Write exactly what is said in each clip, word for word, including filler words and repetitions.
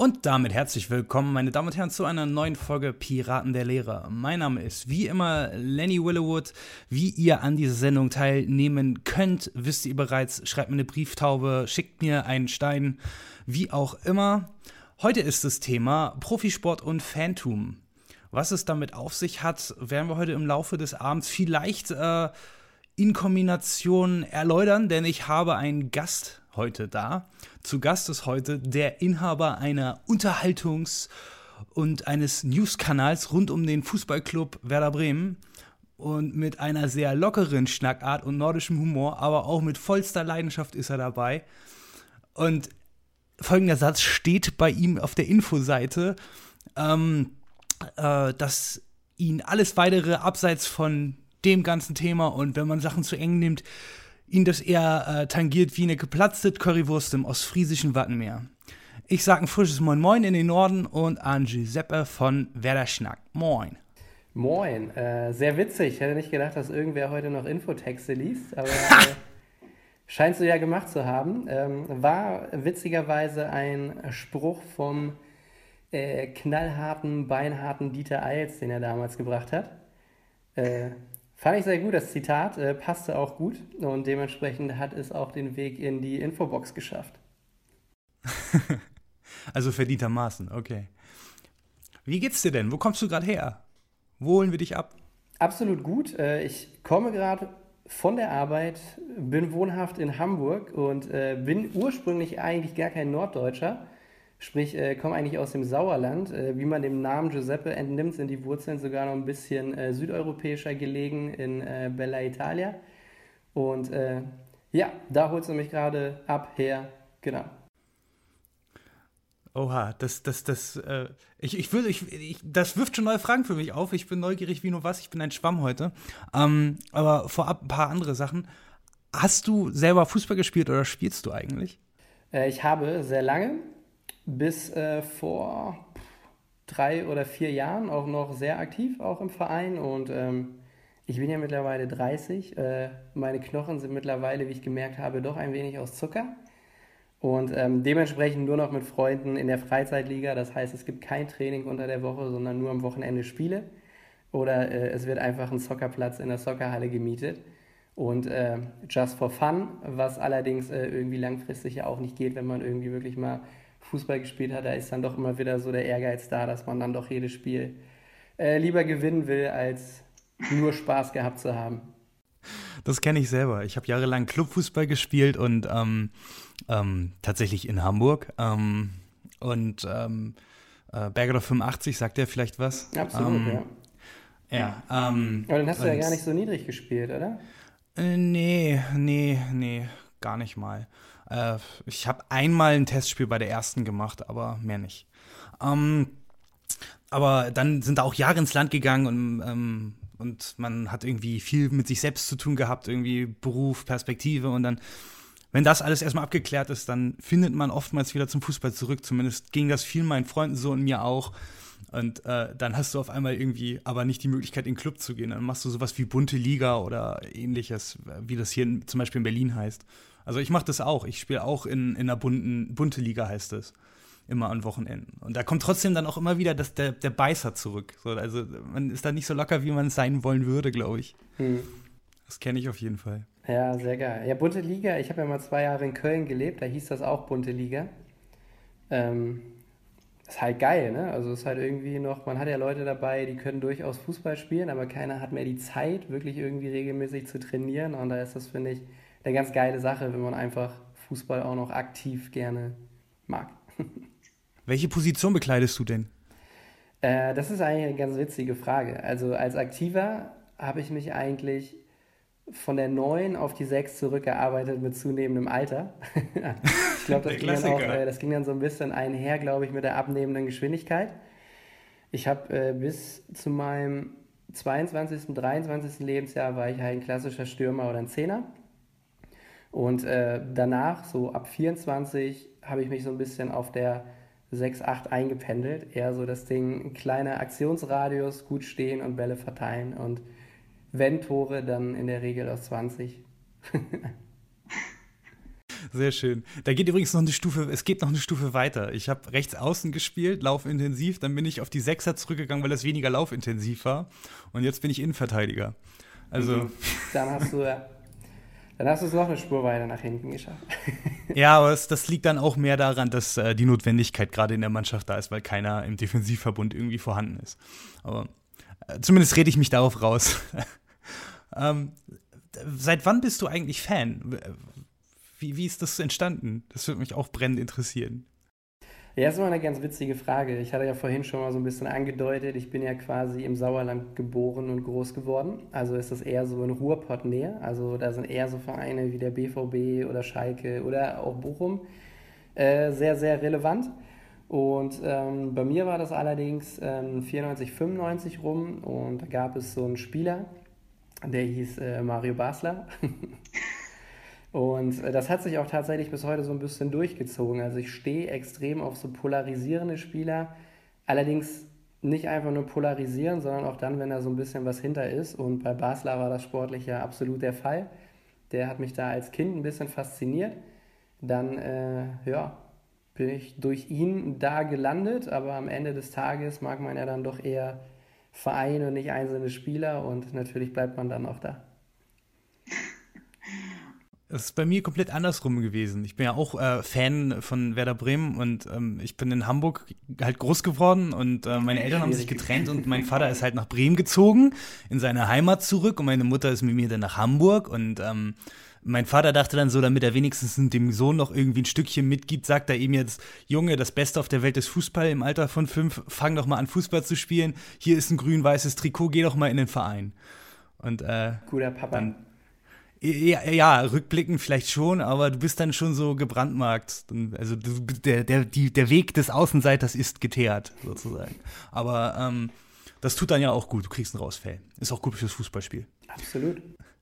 Und damit herzlich willkommen, meine Damen und Herren, zu einer neuen Folge Piraten der Lehre. Mein Name ist wie immer Lenny Willowwood. Wie ihr an dieser Sendung teilnehmen könnt, wisst ihr bereits. Schreibt mir eine Brieftaube, schickt mir einen Stein, wie auch immer. Heute ist das Thema Profisport und Fantum. Was es damit auf sich hat, werden wir heute im Laufe des Abends vielleicht äh, in Kombination erläutern, denn ich habe einen Gast heute da. Zu Gast ist heute der Inhaber einer Unterhaltungs- und eines News-Kanals rund um den Fußballclub Werder Bremen und mit einer sehr lockeren Schnackart und nordischem Humor, aber auch mit vollster Leidenschaft ist er dabei. Und folgender Satz steht bei ihm auf der Infoseite, ähm, äh, dass ihn alles weitere abseits von dem ganzen Thema und wenn man Sachen zu eng nimmt, ihn das eher äh, tangiert wie eine geplatzte Currywurst im ostfriesischen Wattenmeer. Ich sage ein frisches Moin Moin in den Norden und an Giuseppe von Werder Schnack. Moin. Moin, äh, sehr witzig. Ich hätte nicht gedacht, dass irgendwer heute noch Infotexte liest, aber äh, scheinst du ja gemacht zu haben. Ähm, war witzigerweise ein Spruch vom äh, knallharten, beinharten Dieter Eils, den er damals gebracht hat. Äh, Fand ich sehr gut, das Zitat, äh, passte auch gut und dementsprechend hat es auch den Weg in die Infobox geschafft. Also verdientermaßen, okay. Wie geht's dir denn? Wo kommst du gerade her? Wo holen wir dich ab? Absolut gut. Äh, ich komme gerade von der Arbeit, bin wohnhaft in Hamburg und äh, bin ursprünglich eigentlich gar kein Norddeutscher. Sprich, äh, komme eigentlich aus dem Sauerland. Äh, wie man dem Namen Giuseppe entnimmt, sind die Wurzeln sogar noch ein bisschen äh, südeuropäischer gelegen in äh, Bella Italia. Und äh, ja, da holst du mich gerade ab, her, genau. Oha, das, das, das, äh, ich, ich würde, ich, ich, das wirft schon neue Fragen für mich auf. Ich bin neugierig wie nur was, ich bin ein Schwamm heute. Ähm, aber vorab ein paar andere Sachen. Hast du selber Fußball gespielt oder spielst du eigentlich? Äh, ich habe sehr lange, bis äh, vor drei oder vier Jahren auch noch sehr aktiv, auch im Verein. Und ähm, ich bin ja mittlerweile dreißig. Äh, meine Knochen sind mittlerweile, wie ich gemerkt habe, doch ein wenig aus Zucker. Und ähm, dementsprechend nur noch mit Freunden in der Freizeitliga. Das heißt, es gibt kein Training unter der Woche, sondern nur am Wochenende Spiele. Oder äh, es wird einfach ein Soccerplatz in der Soccerhalle gemietet. Und äh, just for fun, was allerdings äh, irgendwie langfristig ja auch nicht geht, wenn man irgendwie wirklich mal Fußball gespielt hat, da ist dann doch immer wieder so der Ehrgeiz da, dass man dann doch jedes Spiel äh, lieber gewinnen will, als nur Spaß gehabt zu haben. Das kenne ich selber. Ich habe jahrelang Clubfußball gespielt und ähm, ähm, tatsächlich in Hamburg. Ähm, und ähm, äh, Bergedorf fünfundachtzig, sagt der vielleicht was? Absolut, ähm, ja. Ja. Ähm, Aber dann hast du ja gar nicht so niedrig gespielt, oder? Äh, nee, nee, nee, gar nicht mal. Äh, ich habe einmal ein Testspiel bei der ersten gemacht, aber mehr nicht. Ähm, aber dann sind da auch Jahre ins Land gegangen und, ähm, und man hat irgendwie viel mit sich selbst zu tun gehabt, irgendwie Beruf, Perspektive und dann, wenn das alles erstmal abgeklärt ist, dann findet man oftmals wieder zum Fußball zurück. Zumindest ging das vielen meinen Freunden so und mir auch. Und äh, dann hast du auf einmal irgendwie aber nicht die Möglichkeit, in den Club zu gehen. Dann machst du sowas wie bunte Liga oder ähnliches, wie das hier in, zum Beispiel in Berlin heißt. Also ich mache das auch. Ich spiele auch in, in einer bunten, bunte Liga, heißt es. Immer an Wochenenden. Und da kommt trotzdem dann auch immer wieder das, der, der Beißer zurück. So, also man ist da nicht so locker, wie man es sein wollen würde, glaube ich. Hm. Das kenne ich auf jeden Fall. Ja, sehr geil. Ja, bunte Liga, ich habe ja mal zwei Jahre in Köln gelebt, da hieß das auch bunte Liga. Ähm, ist halt geil, ne? Also ist halt irgendwie noch, man hat ja Leute dabei, die können durchaus Fußball spielen, aber keiner hat mehr die Zeit, wirklich irgendwie regelmäßig zu trainieren. Und da ist das, finde ich, eine ganz geile Sache, wenn man einfach Fußball auch noch aktiv gerne mag. Welche Position bekleidest du denn? Äh, das ist eigentlich eine ganz witzige Frage. Also als Aktiver habe ich mich eigentlich von der neun auf die sechs zurückgearbeitet mit zunehmendem Alter. Ich glaube, das, ging dann auch, äh, das ging dann so ein bisschen einher, glaube ich, mit der abnehmenden Geschwindigkeit. Ich habe äh, bis zu meinem zweiundzwanzigsten, dreiundzwanzigsten Lebensjahr war ich halt ein klassischer Stürmer oder ein Zehner. Und äh, danach, so ab vierundzwanzig, habe ich mich so ein bisschen auf der sechs acht eingependelt. Eher so das Ding, kleiner Aktionsradius, gut stehen und Bälle verteilen. Und wenn Tore, dann in der Regel aus zwanzig. Sehr schön. Da geht übrigens noch eine Stufe, es geht noch eine Stufe weiter. Ich habe rechts außen gespielt, laufintensiv, dann bin ich auf die Sechser zurückgegangen, weil das weniger laufintensiv war. Und jetzt bin ich Innenverteidiger. Also. Mhm. Dann hast du ja. Dann hast du es noch eine Spur weiter nach hinten geschafft. Ja, aber es, das liegt dann auch mehr daran, dass äh, die Notwendigkeit gerade in der Mannschaft da ist, weil keiner im Defensivverbund irgendwie vorhanden ist. Aber äh, zumindest rede ich mich darauf raus. ähm, seit wann bist du eigentlich Fan? Wie, wie ist das entstanden? Das würde mich auch brennend interessieren. Ja, das ist immer eine ganz witzige Frage. Ich hatte ja vorhin schon mal so ein bisschen angedeutet, ich bin ja quasi im Sauerland geboren und groß geworden. Also ist das eher so in Ruhrpott-Nähe. Also da sind eher so Vereine wie der B V B oder Schalke oder auch Bochum äh, sehr, sehr relevant. Und ähm, bei mir war das allerdings ähm, vierundneunzig, fünfundneunzig rum und da gab es so einen Spieler, der hieß äh, Mario Basler. Und das hat sich auch tatsächlich bis heute so ein bisschen durchgezogen. Also ich stehe extrem auf so polarisierende Spieler. Allerdings nicht einfach nur polarisieren, sondern auch dann, wenn da so ein bisschen was hinter ist. Und bei Basler war das sportlich ja absolut der Fall. Der hat mich da als Kind ein bisschen fasziniert. Dann, äh, ja, bin ich durch ihn da gelandet. Aber am Ende des Tages mag man ja dann doch eher Vereine und nicht einzelne Spieler. Und natürlich bleibt man dann auch da. Das ist bei mir komplett andersrum gewesen. Ich bin ja auch äh, Fan von Werder Bremen und ähm, ich bin in Hamburg halt groß geworden und äh, meine Eltern haben sich getrennt und mein Vater ist halt nach Bremen gezogen, in seine Heimat zurück und meine Mutter ist mit mir dann nach Hamburg und ähm, mein Vater dachte dann so, damit er wenigstens dem Sohn noch irgendwie ein Stückchen mitgibt, sagt er ihm jetzt, Junge, das Beste auf der Welt ist Fußball im Alter von fünf, fang doch mal an Fußball zu spielen, hier ist ein grün-weißes Trikot, geh doch mal in den Verein. Und äh, Guter Papa. Dann, Ja, ja, rückblickend vielleicht schon, aber du bist dann schon so gebrandmarkt. Also du, der, der, die, der Weg des Außenseiters ist geteert, sozusagen. Aber ähm, das tut dann ja auch gut, du kriegst einen Rausfall. Ist auch gut fürs Fußballspiel. Absolut.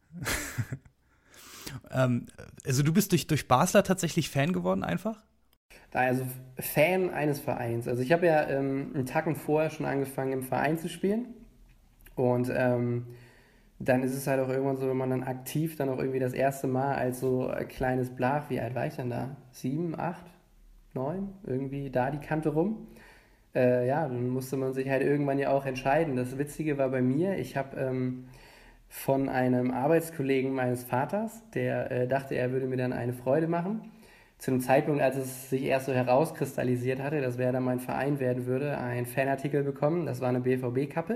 ähm, also du bist durch, durch Basler tatsächlich Fan geworden einfach? Also Fan eines Vereins. Also ich habe ja ähm, einen Tacken vorher schon angefangen im Verein zu spielen und ähm, dann ist es halt auch irgendwann so, wenn man dann aktiv dann auch irgendwie das erste Mal als so ein kleines Blach, wie alt war ich denn da? Sieben, acht, neun? Irgendwie da die Kante rum. Äh, ja, dann musste man sich halt irgendwann ja auch entscheiden. Das Witzige war bei mir, ich habe ähm, von einem Arbeitskollegen meines Vaters, der äh, dachte, er würde mir dann eine Freude machen. Zu einem Zeitpunkt, als es sich erst so herauskristallisiert hatte, dass wer dann mein Verein werden würde, einen Fanartikel bekommen. Das war eine B V B-Kappe.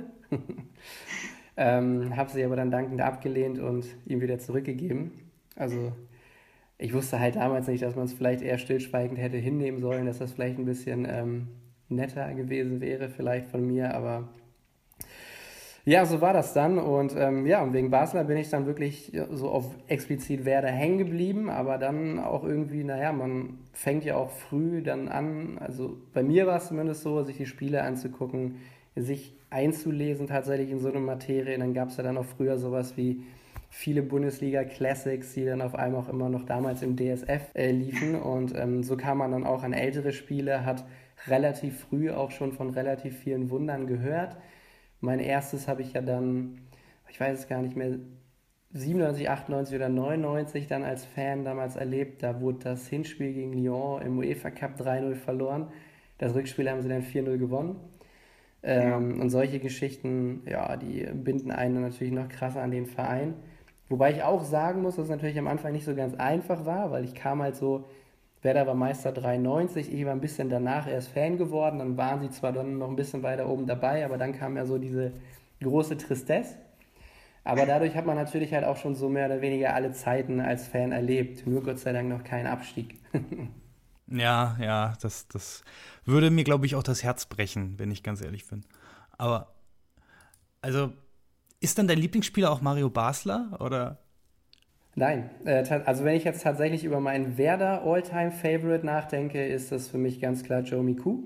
Ähm, habe sie aber dann dankend abgelehnt und ihm wieder zurückgegeben. Also ich wusste halt damals nicht, dass man es vielleicht eher stillschweigend hätte hinnehmen sollen, dass das vielleicht ein bisschen ähm, netter gewesen wäre vielleicht von mir, aber ja, so war das dann und ähm, ja, und wegen Basler bin ich dann wirklich so auf explizit Werder hängen geblieben, aber dann auch irgendwie, naja, man fängt ja auch früh dann an, also bei mir war es zumindest so, sich die Spiele anzugucken, sich einzulesen tatsächlich in so eine Materie. Dann gab es ja dann auch früher sowas wie viele Bundesliga-Classics, die dann auf einmal auch immer noch damals im D S F äh, liefen. Und ähm, so kam man dann auch an ältere Spiele, hat relativ früh auch schon von relativ vielen Wundern gehört. Mein erstes habe ich ja dann, ich weiß es gar nicht mehr, siebenundneunzig, achtundneunzig oder neunundneunzig dann als Fan damals erlebt. Da wurde das Hinspiel gegen Lyon im UEFA Cup drei null verloren. Das Rückspiel haben sie dann vier null gewonnen. Ähm, und solche Geschichten, ja, die binden einen natürlich noch krasser an den Verein. Wobei ich auch sagen muss, dass es natürlich am Anfang nicht so ganz einfach war, weil ich kam halt so, Werder war Meister dreiundneunzig, ich war ein bisschen danach erst Fan geworden, dann waren sie zwar dann noch ein bisschen weiter oben dabei, aber dann kam ja so diese große Tristesse. Aber dadurch hat man natürlich halt auch schon so mehr oder weniger alle Zeiten als Fan erlebt, nur Gott sei Dank noch keinen Abstieg. Ja, ja, das, das würde mir, glaube ich, auch das Herz brechen, wenn ich ganz ehrlich bin. Aber, also, ist dann dein Lieblingsspieler auch Mario Basler, oder? Nein, äh, also wenn ich jetzt tatsächlich über meinen Werder All-Time-Favorite nachdenke, ist das für mich ganz klar Joe Miku.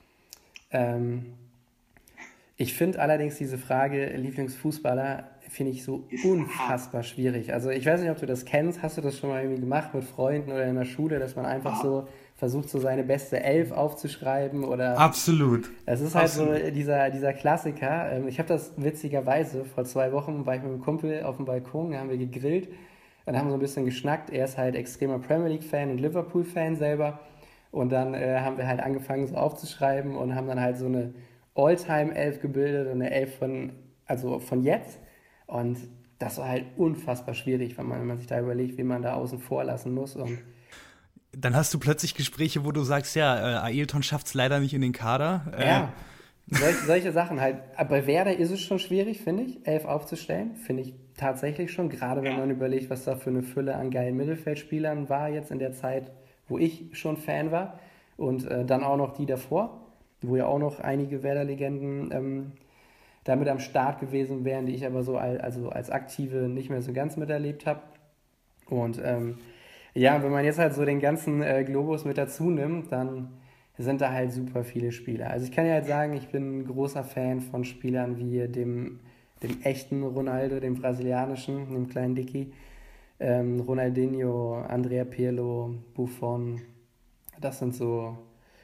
Ähm, ich finde allerdings diese Frage Lieblingsfußballer, finde ich so unfassbar schwierig. Also ich weiß nicht, ob du das kennst, hast du das schon mal irgendwie gemacht mit Freunden oder in der Schule, dass man einfach so versucht, so seine beste Elf aufzuschreiben oder... Absolut. Es ist halt Absolut. so dieser, dieser Klassiker. Ich habe das witzigerweise, vor zwei Wochen war ich mit einem Kumpel auf dem Balkon, da haben wir gegrillt und haben so ein bisschen geschnackt. Er ist halt extremer Premier League-Fan und Liverpool-Fan selber. Und dann äh, haben wir halt angefangen, so aufzuschreiben und haben dann halt so eine All-Time-Elf gebildet und eine Elf von, also von jetzt. Und das war halt unfassbar schwierig, wenn man, wenn man sich da überlegt, wie man da außen vor lassen muss. Und Dann hast du plötzlich Gespräche, wo du sagst, ja, äh, Ailton schafft es leider nicht in den Kader. Äh, ja, solche, solche Sachen halt. Bei Werder ist es schon schwierig, finde ich, elf aufzustellen. Finde ich tatsächlich schon, gerade wenn man überlegt, was da für eine Fülle an geilen Mittelfeldspielern war jetzt in der Zeit, wo ich schon Fan war. Und äh, dann auch noch die davor, wo ja auch noch einige Werder-Legenden ähm, damit am Start gewesen wären, die ich aber so als, also als Aktive nicht mehr so ganz miterlebt habe. Und ähm, ja, wenn man jetzt halt so den ganzen äh, Globus mit dazu nimmt, dann sind da halt super viele Spieler. Also ich kann ja halt sagen, ich bin ein großer Fan von Spielern wie dem, dem echten Ronaldo, dem brasilianischen, dem kleinen Dicky, ähm, Ronaldinho, Andrea Pirlo, Buffon. Das sind so,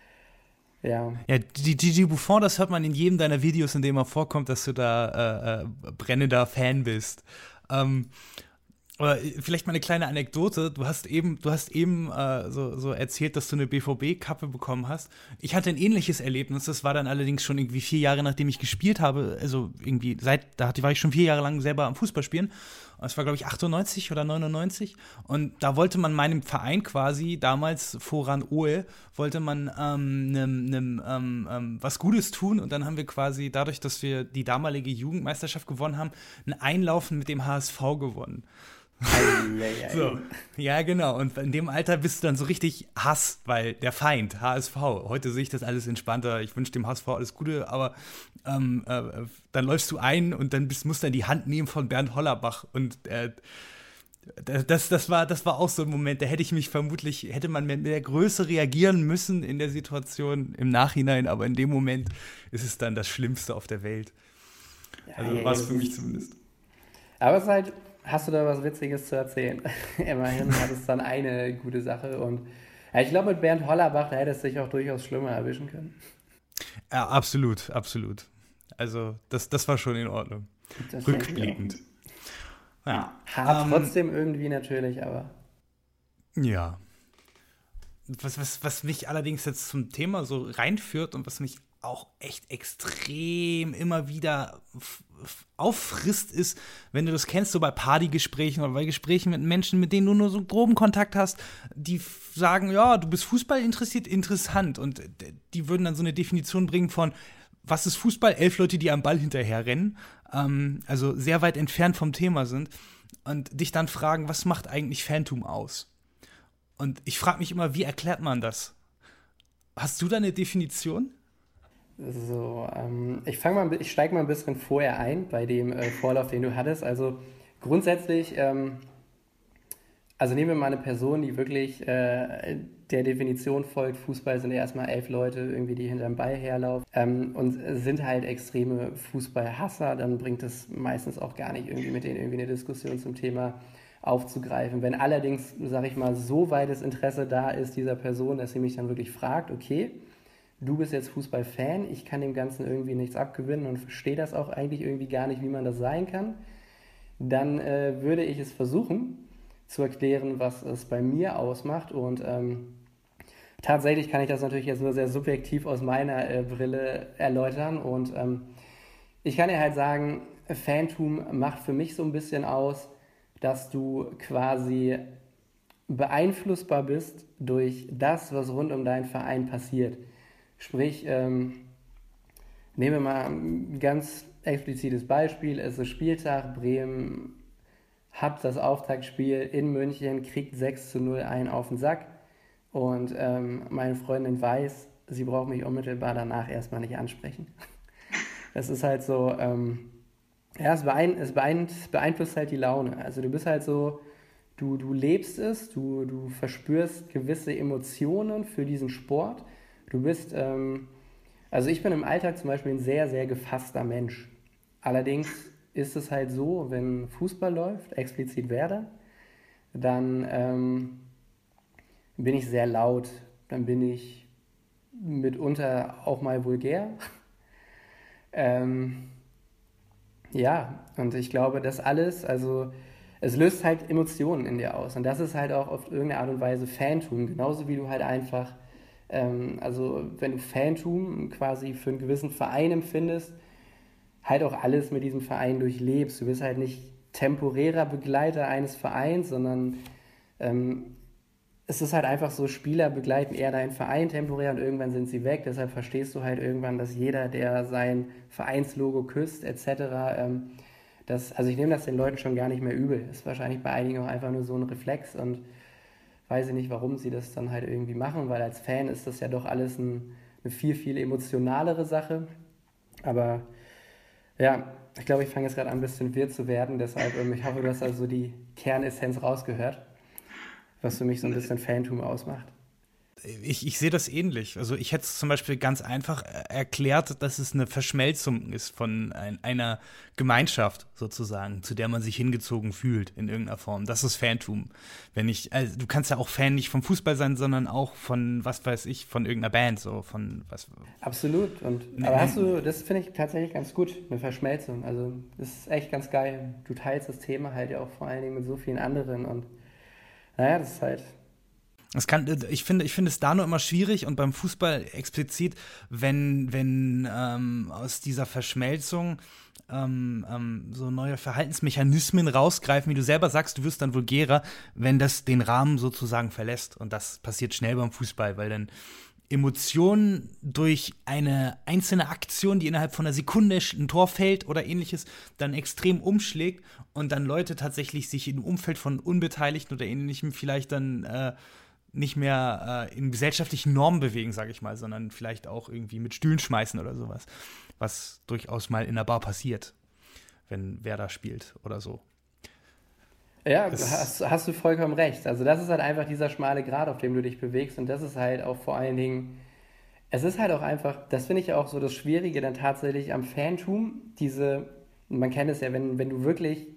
ja. Ja, die Gigi Buffon, das hört man in jedem deiner Videos, in dem er vorkommt, dass du da äh, äh, brennender Fan bist. Ähm, aber vielleicht mal eine kleine Anekdote. Du hast eben, du hast eben äh, so, so erzählt, dass du eine B V B-Kappe bekommen hast. Ich hatte ein ähnliches Erlebnis. Das war dann allerdings schon irgendwie vier Jahre, nachdem ich gespielt habe. Also irgendwie seit, da war ich schon vier Jahre lang selber am Fußballspielen. Das war, glaube ich, achtundneunzig oder neunundneunzig. Und da wollte man meinem Verein quasi, damals Voran Ohe, wollte man ähm, nem, nem, ähm, ähm, was Gutes tun. Und dann haben wir quasi, dadurch, dass wir die damalige Jugendmeisterschaft gewonnen haben, ein Einlaufen mit dem H S V gewonnen. So, ja, genau. Und in dem Alter bist du dann so richtig Hass, weil der Feind, H S V. Heute sehe ich das alles entspannter. Ich wünsche dem H S V alles Gute, aber ähm, äh, dann läufst du ein und dann bist, musst du dann die Hand nehmen von Bernd Hollerbach. Und äh, das, das, war, das war auch so ein Moment, da hätte ich mich vermutlich, hätte man mit der Größe reagieren müssen in der Situation im Nachhinein, aber in dem Moment ist es dann das Schlimmste auf der Welt. Also Ja, war es ja, für mich zumindest. Aber es ist halt, hast du da was Witziges zu erzählen? Immerhin hat es dann eine gute Sache. Und ja, ich glaube, mit Bernd Hollerbach, da hätte es sich auch durchaus schlimmer erwischen können. Ja, absolut, absolut. Also das, das war schon in Ordnung. Das Rückblickend. Ja. Hart ähm, trotzdem irgendwie natürlich, aber. Ja. Was, was, was mich allerdings jetzt zum Thema so reinführt und was mich auch echt extrem immer wieder f- f- auffrisst, ist, wenn du das kennst, so bei Partygesprächen oder bei Gesprächen mit Menschen, mit denen du nur so groben Kontakt hast, die f- sagen, ja, du bist Fußball interessiert, interessant. Und d- die würden dann so eine Definition bringen von, was ist Fußball? Elf Leute, die am Ball hinterherrennen, ähm, also sehr weit entfernt vom Thema sind und dich dann fragen, was macht eigentlich Fantum aus? Und ich frage mich immer, wie erklärt man das? Hast du da eine Definition? So, ähm, ich fange mal, ich steige mal ein bisschen vorher ein bei dem äh, Vorlauf, den du hattest. Also grundsätzlich, ähm, also nehmen wir mal eine Person, die wirklich äh, der Definition folgt, Fußball sind ja erstmal elf Leute, irgendwie, die hinterm Ball herlaufen ähm, und sind halt extreme Fußballhasser, dann bringt es meistens auch gar nicht irgendwie mit denen irgendwie eine Diskussion zum Thema aufzugreifen. Wenn allerdings, sage ich mal, so weites Interesse da ist dieser Person, dass sie mich dann wirklich fragt, okay, du bist jetzt Fußballfan, ich kann dem Ganzen irgendwie nichts abgewinnen und verstehe das auch eigentlich irgendwie gar nicht, wie man das sein kann, dann äh, würde ich es versuchen zu erklären, was es bei mir ausmacht. Und ähm, tatsächlich kann ich das natürlich jetzt nur sehr subjektiv aus meiner äh, Brille erläutern. Und ähm, ich kann dir halt sagen, Fantum macht für mich so ein bisschen aus, dass du quasi beeinflussbar bist durch das, was rund um deinen Verein passiert. Sprich, ähm, nehmen wir mal ein ganz explizites Beispiel. Es ist Spieltag, Bremen hat das Auftaktspiel in München, kriegt sechs zu null einen auf den Sack und ähm, meine Freundin weiß, sie braucht mich unmittelbar danach erstmal nicht ansprechen. Das ist halt so, ähm, ja, es, beein- es beein- beeinflusst halt die Laune. Also du bist halt so, du, du lebst es, du, du verspürst gewisse Emotionen für diesen Sport. Du bist, ähm, also ich bin im Alltag zum Beispiel ein sehr, sehr gefasster Mensch. Allerdings ist es halt so, wenn Fußball läuft, explizit Werder, dann ähm, bin ich sehr laut, dann bin ich mitunter auch mal vulgär. ähm, ja, und ich glaube, das alles, also es löst halt Emotionen in dir aus. Und das ist halt auch auf irgendeine Art und Weise Fantum. Genauso wie du halt einfach, ähm, also wenn du Fantum quasi für einen gewissen Verein empfindest, halt auch alles mit diesem Verein durchlebst. Du bist halt nicht temporärer Begleiter eines Vereins, sondern ähm, es ist halt einfach so, Spieler begleiten eher deinen Verein temporär und irgendwann sind sie weg. Deshalb verstehst du halt irgendwann, dass jeder, der sein Vereinslogo küsst, et cetera, ähm, das, also ich nehme das den Leuten schon gar nicht mehr übel. Ist wahrscheinlich bei einigen auch einfach nur so ein Reflex und weiß ich nicht, warum sie das dann halt irgendwie machen, weil als Fan ist das ja doch alles ein, eine viel, viel emotionalere Sache. Aber ja, ich glaube, ich fange jetzt gerade an, ein bisschen wirr zu werden. Deshalb, ähm, ich hoffe, du hast also die Kernessenz rausgehört, was für mich so ein bisschen Fantum ausmacht. Ich, ich sehe das ähnlich. Also ich hätte es zum Beispiel ganz einfach erklärt, dass es eine Verschmelzung ist von ein, einer Gemeinschaft sozusagen, zu der man sich hingezogen fühlt in irgendeiner Form. Das ist Fantum. Wenn ich, also du kannst ja auch Fan nicht vom Fußball sein, sondern auch von, was weiß ich, von irgendeiner Band, so von was. Absolut. Und, aber hast du, das finde ich tatsächlich ganz gut, eine Verschmelzung. Also das ist echt ganz geil. Du teilst das Thema halt ja auch vor allen Dingen mit so vielen anderen und naja, das ist halt. Es kann, ich finde, ich finde es da nur immer schwierig und beim Fußball explizit, wenn, wenn ähm, aus dieser Verschmelzung ähm, ähm, so neue Verhaltensmechanismen rausgreifen, wie du selber sagst, du wirst dann vulgärer, wenn das den Rahmen sozusagen verlässt. Und das passiert schnell beim Fußball, weil dann Emotionen durch eine einzelne Aktion, die innerhalb von einer Sekunde ein Tor fällt oder ähnliches, dann extrem umschlägt und dann Leute tatsächlich sich im Umfeld von Unbeteiligten oder ähnlichem vielleicht dann äh, nicht mehr äh, in gesellschaftlichen Normen bewegen, sage ich mal, sondern vielleicht auch irgendwie mit Stühlen schmeißen oder sowas, was durchaus mal in der Bar passiert, wenn Werder spielt oder so. Ja, hast, hast du vollkommen recht. Also das ist halt einfach dieser schmale Grat, auf dem du dich bewegst und das ist halt auch vor allen Dingen, es ist halt auch einfach, das finde ich auch so das Schwierige dann tatsächlich am Fantum, diese, man kennt es ja, wenn, wenn du wirklich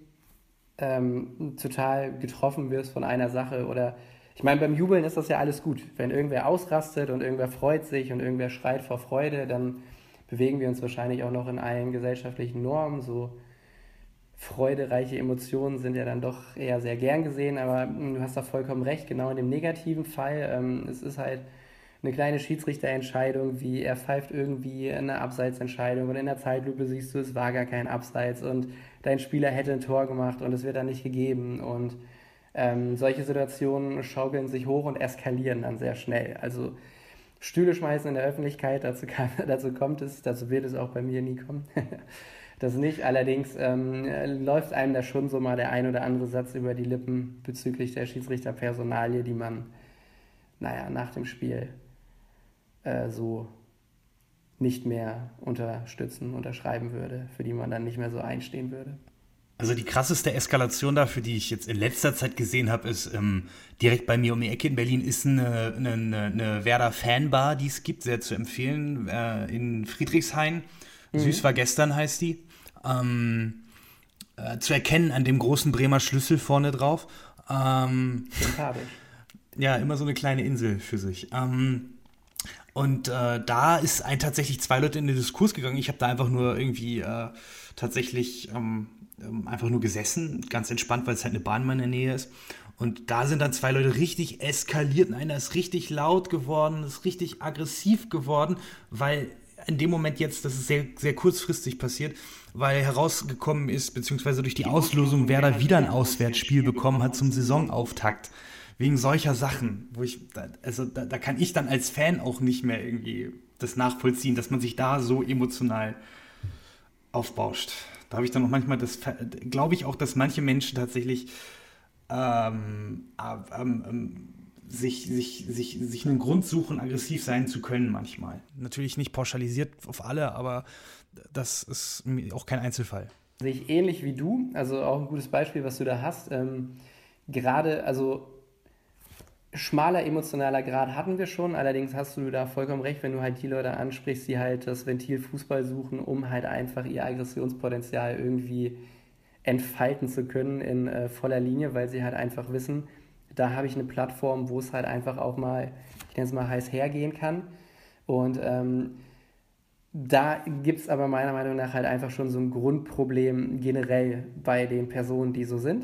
ähm, total getroffen wirst von einer Sache oder ich meine, beim Jubeln ist das ja alles gut. Wenn irgendwer ausrastet und irgendwer freut sich und irgendwer schreit vor Freude, dann bewegen wir uns wahrscheinlich auch noch in allen gesellschaftlichen Normen. So freudereiche Emotionen sind ja dann doch eher sehr gern gesehen, aber mh, du hast da vollkommen recht, genau in dem negativen Fall. Ähm, es ist halt eine kleine Schiedsrichterentscheidung, wie er pfeift irgendwie eine Abseitsentscheidung und in der Zeitlupe siehst du, es war gar kein Abseits und dein Spieler hätte ein Tor gemacht und es wird dann nicht gegeben und Ähm, solche Situationen schaukeln sich hoch und eskalieren dann sehr schnell. Also Stühle schmeißen in der Öffentlichkeit, dazu, kann, dazu kommt es, dazu wird es auch bei mir nie kommen. Das nicht. Allerdings ähm, läuft einem da schon so mal der ein oder andere Satz über die Lippen bezüglich der Schiedsrichterpersonalie, die man, naja, nach dem Spiel äh, so nicht mehr unterstützen, unterschreiben würde, für die man dann nicht mehr so einstehen würde. Also die krasseste Eskalation dafür, die ich jetzt in letzter Zeit gesehen habe, ist ähm, direkt bei mir um die Ecke in Berlin ist eine, eine, eine Werder-Fanbar, die es gibt, sehr zu empfehlen, äh, in Friedrichshain. Mhm. Süß war gestern heißt die. Ähm, äh, zu erkennen an dem großen Bremer Schlüssel vorne drauf. Ähm, Sympathisch. Ja, immer so eine kleine Insel für sich. Ähm, und äh, da ist ein, tatsächlich zwei Leute in den Diskurs gegangen. Ich habe da einfach nur irgendwie äh, tatsächlich ähm, einfach nur gesessen, ganz entspannt, weil es halt eine Bahn in meiner Nähe ist. Und da sind dann zwei Leute richtig eskaliert und einer ist richtig laut geworden, ist richtig aggressiv geworden, weil in dem Moment jetzt, das ist sehr, sehr kurzfristig passiert, weil herausgekommen ist, beziehungsweise durch die Auslosung Werder wieder ein Auswärtsspiel bekommen hat zum Saisonauftakt. Wegen solcher Sachen, wo ich, also da, da kann ich dann als Fan auch nicht mehr irgendwie das nachvollziehen, dass man sich da so emotional aufbauscht. Da habe ich dann auch manchmal das, glaube ich auch, dass manche Menschen tatsächlich ähm, ähm, ähm, sich, sich, sich, sich einen Grund suchen, aggressiv sein zu können manchmal. Natürlich nicht pauschalisiert auf alle, aber das ist auch kein Einzelfall. Sehe ich ähnlich wie du, also auch ein gutes Beispiel, was du da hast. Ähm, gerade, also schmaler emotionaler Grad hatten wir schon, allerdings hast du da vollkommen recht, wenn du halt die Leute ansprichst, die halt das Ventil Fußball suchen, um halt einfach ihr Aggressionspotenzial irgendwie entfalten zu können in äh, voller Linie, weil sie halt einfach wissen, da habe ich eine Plattform, wo es halt einfach auch mal, ich nenne es mal, heiß hergehen kann. Und ähm, da gibt es aber meiner Meinung nach halt einfach schon so ein Grundproblem generell bei den Personen, die so sind.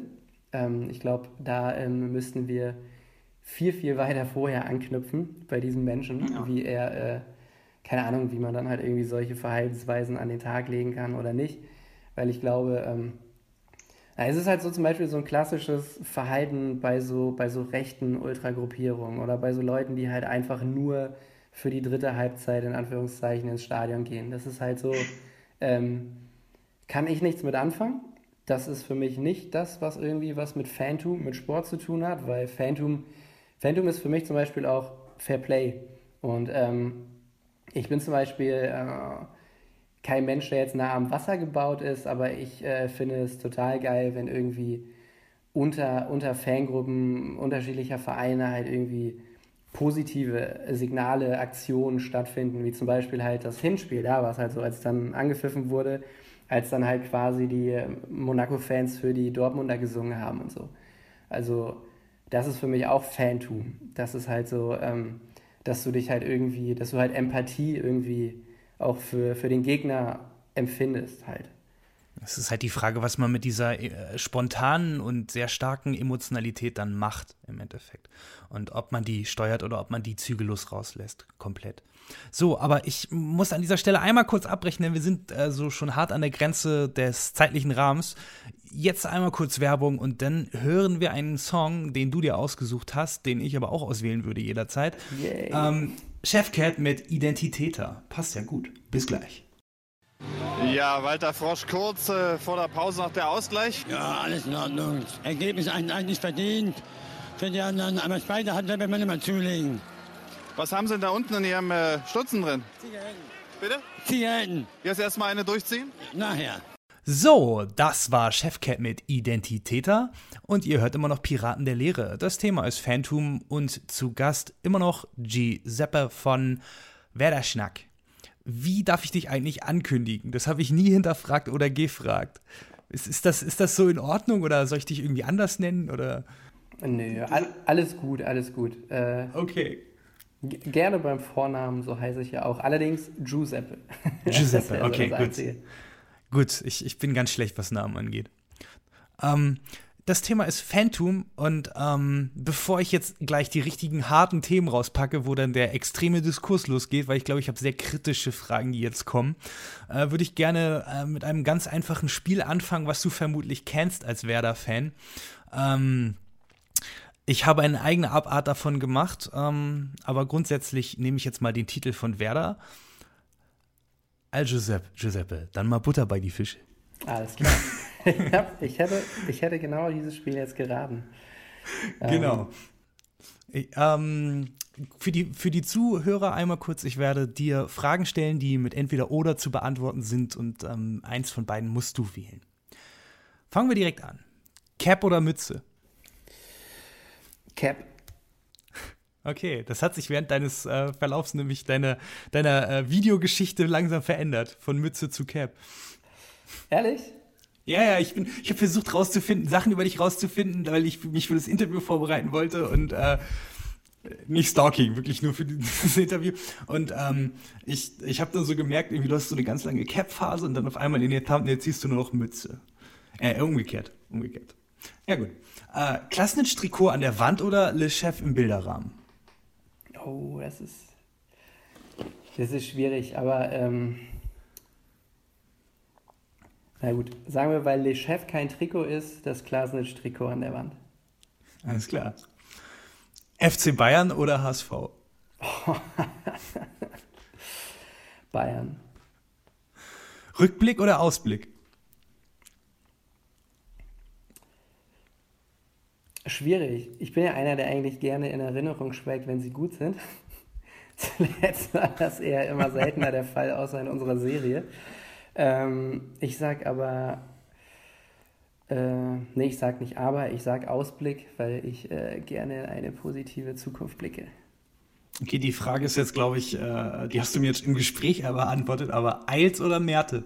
Ähm, ich glaube, da ähm, müssten wir viel, viel weiter vorher anknüpfen bei diesem Menschen, Ja. wie er, äh, keine Ahnung, wie man dann halt irgendwie solche Verhaltensweisen an den Tag legen kann oder nicht. Weil ich glaube, ähm, na, es ist halt so zum Beispiel so ein klassisches Verhalten bei so, bei so rechten Ultragruppierungen oder bei so Leuten, die halt einfach nur für die dritte Halbzeit in Anführungszeichen ins Stadion gehen. Das ist halt so, ähm, kann ich nichts mit anfangen. Das ist für mich nicht das, was irgendwie was mit Fantum, mit Sport zu tun hat, weil Fantum, Fantum ist für mich zum Beispiel auch Fair Play. Und ähm, ich bin zum Beispiel äh, kein Mensch, der jetzt nah am Wasser gebaut ist, aber ich äh, finde es total geil, wenn irgendwie unter, unter Fangruppen unterschiedlicher Vereine halt irgendwie positive Signale, Aktionen stattfinden, wie zum Beispiel halt das Hinspiel. Da war es halt so, als dann angepfiffen wurde, als dann halt quasi die Monaco-Fans für die Dortmunder gesungen haben und so. Also das ist für mich auch Fantum. Das ist halt so, ähm, dass du dich halt irgendwie, dass du halt Empathie irgendwie auch für, für den Gegner empfindest halt. Es ist halt die Frage, was man mit dieser äh, spontanen und sehr starken Emotionalität dann macht im Endeffekt. Und ob man die steuert oder ob man die zügellos rauslässt, komplett. So, aber ich muss an dieser Stelle einmal kurz abbrechen, denn wir sind äh, so schon hart an der Grenze des zeitlichen Rahmens. Jetzt einmal kurz Werbung und dann hören wir einen Song, den du dir ausgesucht hast, den ich aber auch auswählen würde jederzeit. Yay. Ähm, Chefcat mit Identitäter. Passt ja gut. Bis gleich. Ja, Walter Frosch kurz äh, vor der Pause noch der Ausgleich. Ja, alles in Ordnung. Ergebnis eigentlich verdient. Für die anderen, aber beide hat werden wir nicht mal zulegen. Was haben Sie denn da unten in Ihrem äh, Stutzen drin? Zigaretten. Bitte? Zigaretten. Jetzt erstmal eine durchziehen? Nachher. So, das war Chefcat mit Identitäter und ihr hört immer noch Piraten der Lehre. Das Thema ist Fantum und zu Gast immer noch Giuseppe von Werderschnack. Wie darf ich dich eigentlich ankündigen? Das habe ich nie hinterfragt oder gefragt. Ist, ist, das, ist das so in Ordnung oder soll ich dich irgendwie anders nennen? Oder? Nö, all, alles gut, alles gut. Äh, Okay. g- gerne beim Vornamen, so heiße ich ja auch. Allerdings Giuseppe. Giuseppe, Das wäre so okay, das gut. Einzige. Gut, ich, ich bin ganz schlecht, was Namen angeht. Ähm, das Thema ist Fantum und ähm, bevor ich jetzt gleich die richtigen harten Themen rauspacke, wo dann der extreme Diskurs losgeht, weil ich glaube, ich habe sehr kritische Fragen, die jetzt kommen, äh, würde ich gerne äh, mit einem ganz einfachen Spiel anfangen, was du vermutlich kennst als Werder-Fan. Ähm, ich habe eine eigene Abart davon gemacht, ähm, aber grundsätzlich nehme ich jetzt mal den Titel von Werder. Al Giuseppe, Giuseppe, dann mal Butter bei die Fische. Alles klar. Ich, hab, ich, hätte, ich hätte genau dieses Spiel jetzt geraten. Genau. Ich, ähm, für die, für die Zuhörer einmal kurz, ich werde dir Fragen stellen, die mit entweder oder zu beantworten sind und ähm, eins von beiden musst du wählen. Fangen wir direkt an. Cap oder Mütze? Cap. Okay, das hat sich während deines äh, Verlaufs nämlich deine, deiner äh, Videogeschichte langsam verändert, von Mütze zu Cap. Ehrlich? Ja, ja, ich bin, ich habe versucht rauszufinden, Sachen über dich rauszufinden, weil ich mich für das Interview vorbereiten wollte und äh, nicht Stalking, wirklich nur für dieses Interview. Und ähm, ich, ich habe dann so gemerkt, irgendwie du hast so eine ganz lange Cap-Phase und dann auf einmal in der Thumbnail ziehst du nur noch Mütze. Äh, umgekehrt, umgekehrt. Ja gut. Äh, Klasnitsch-Trikot an der Wand oder Le Chef im Bilderrahmen? Oh, das ist, das ist schwierig, aber ähm, na gut, sagen wir, weil Le Chef kein Trikot ist, das Klasnitsch-Trikot an der Wand. Alles klar. F C Bayern oder H S V? Bayern. Rückblick oder Ausblick? Schwierig. Ich bin ja einer, der eigentlich gerne in Erinnerung schwelgt, wenn sie gut sind. Zuletzt war das eher immer seltener der Fall, außer in unserer Serie. Ähm, ich sag aber, äh, nee, ich sag nicht aber, ich sag Ausblick, weil ich äh, gerne in eine positive Zukunft blicke. Okay, die Frage ist jetzt, glaube ich, äh, die hast du mir jetzt im Gespräch beantwortet, aber Eils oder Merte?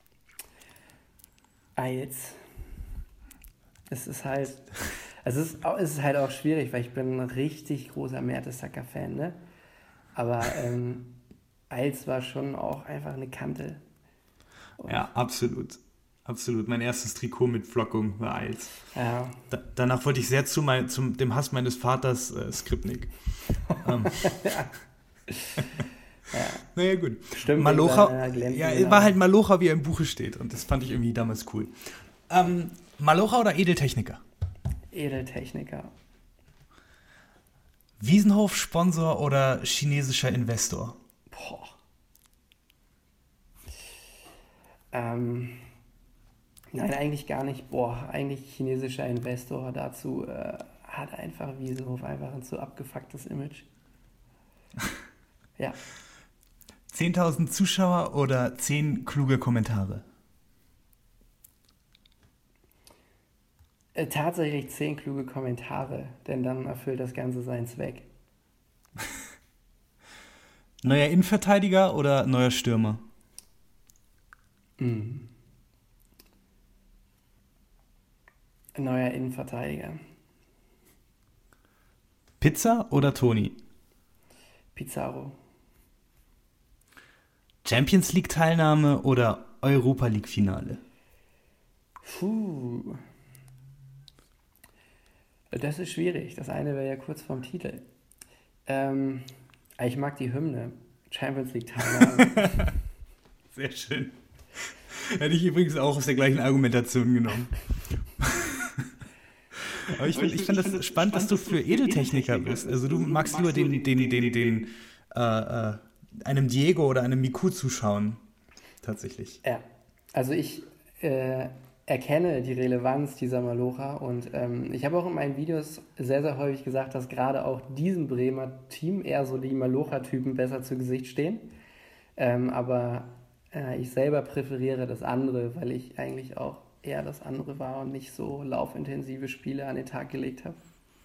Eils. Es ist halt, also es ist, au- es ist halt auch schwierig, weil ich bin ein richtig großer Mertesacker-Fan, ne? Aber ähm, Eils war schon auch einfach eine Kante. Und Ja, absolut. Absolut. Mein erstes Trikot mit Flockung war Eils. Ja. Da, danach wollte ich sehr zu mein, zum dem Hass meines Vaters äh, Skripnik. ähm. ja. Naja, gut. Stimmt. Malocha, ja, war halt Malocha, wie er im Buche steht. Und das fand ich irgendwie damals cool. Ähm, Malocha oder Edeltechniker? Edeltechniker. Wiesenhof-Sponsor oder chinesischer Investor? Boah. Ähm, nein, eigentlich gar nicht. Boah, eigentlich chinesischer Investor. Dazu äh, hat einfach Wiesenhof einfach ein zu abgefucktes Image. Ja. zehntausend Zuschauer oder zehn kluge Kommentare? Äh, tatsächlich zehn kluge Kommentare, denn dann erfüllt das Ganze seinen Zweck. Neuer Innenverteidiger oder neuer Stürmer? Mm. Neuer Innenverteidiger. Pizza oder Toni? Pizarro. Champions League Teilnahme oder Europa League Finale? Puh. Das ist schwierig. Das eine wäre ja kurz vorm Titel. Ähm, ich mag die Hymne. Champions League Teilnahme. Sehr schön. Hätte ich übrigens auch aus der gleichen Argumentation genommen. Aber ich finde ich find das spannend, spannend, dass du für Edeltechniker bist. Also du magst lieber den, den, den, den, äh, äh, einem Diego oder einem Miku zuschauen. Tatsächlich. Ja, also ich äh, erkenne die Relevanz dieser Malocha und ähm, ich habe auch in meinen Videos sehr, sehr häufig gesagt, dass gerade auch diesem Bremer Team eher so die Malocha-Typen besser zu Gesicht stehen. Ähm, aber äh, ich selber präferiere das andere, weil ich eigentlich auch eher das andere war und nicht so laufintensive Spiele an den Tag gelegt habe.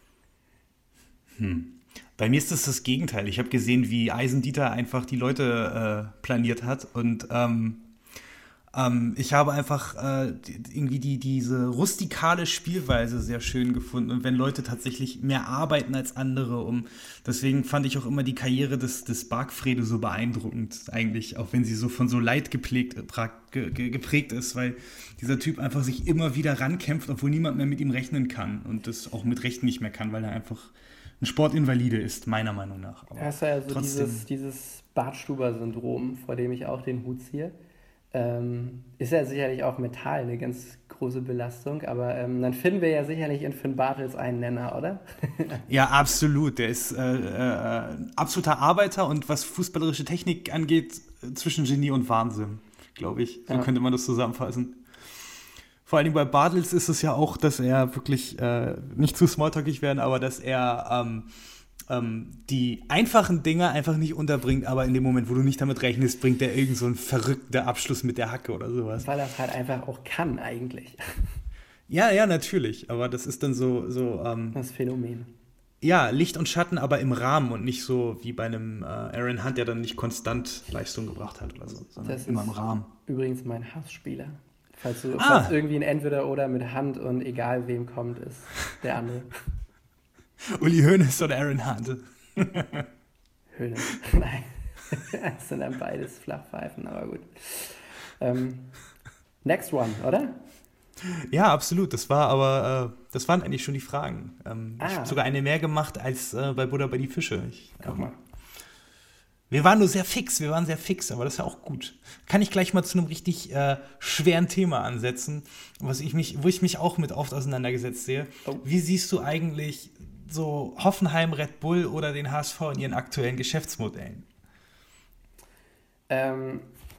Hm. Bei mir ist das das Gegenteil. Ich habe gesehen, wie Eisendieter einfach die Leute äh, planiert hat und ähm, ähm, ich habe einfach äh, irgendwie die, diese rustikale Spielweise sehr schön gefunden und wenn Leute tatsächlich mehr arbeiten als andere, um deswegen fand ich auch immer die Karriere des, des Bargfrede so beeindruckend eigentlich, auch wenn sie so von so Leid geprägt, geprägt ist, weil dieser Typ einfach sich immer wieder rankämpft, obwohl niemand mehr mit ihm rechnen kann und das auch mit Recht nicht mehr kann, weil er einfach ein Sportinvalide ist, meiner Meinung nach. Aber das ist ja so trotzdem dieses, dieses Bartstuber-Syndrom, vor dem ich auch den Hut ziehe. Ähm, ist ja sicherlich auch mental eine ganz große Belastung, aber ähm, dann finden wir ja sicherlich in Finn Bartels einen Nenner, oder? Ja, absolut. Der ist äh, äh, absoluter Arbeiter und was fußballerische Technik angeht, zwischen Genie und Wahnsinn, glaube ich. So ja. Könnte man das zusammenfassen. Vor allem bei Bartels ist es ja auch, dass er wirklich, äh, nicht zu smalltalkig werden, aber dass er ähm, ähm, die einfachen Dinge einfach nicht unterbringt, aber in dem Moment, wo du nicht damit rechnest, bringt er irgend so einen verrückten Abschluss mit der Hacke oder sowas. Weil er es halt einfach auch kann eigentlich. Ja, ja, natürlich, aber das ist dann so... so ähm, das Phänomen. Ja, Licht und Schatten, aber im Rahmen und nicht so wie bei einem äh, Aaron Hunt, der dann nicht konstant Leistung gebracht hat oder so, sondern das immer ist im Rahmen. Übrigens mein Hassspieler. Falls, du, ah. falls irgendwie ein Entweder-Oder mit Hand und egal wem kommt, ist der andere. Uli Hoeneß oder Aaron Hunt? Hoeneß, nein. Das sind dann beides Flachpfeifen, aber gut. Ähm, next one, oder? Ja, absolut. Das war aber, äh, das waren eigentlich schon die Fragen. Ähm, ah. Ich habe sogar eine mehr gemacht als äh, bei Buddha bei die Fische. Ich, Guck mal. Wir waren nur sehr fix, wir waren sehr fix, aber das ist ja auch gut. Kann ich gleich mal zu einem richtig äh, schweren Thema ansetzen, was ich mich, wo ich mich auch mit oft auseinandergesetzt sehe. Oh. Wie siehst du eigentlich so Hoffenheim, Red Bull oder den H S V in ihren aktuellen Geschäftsmodellen? Ähm,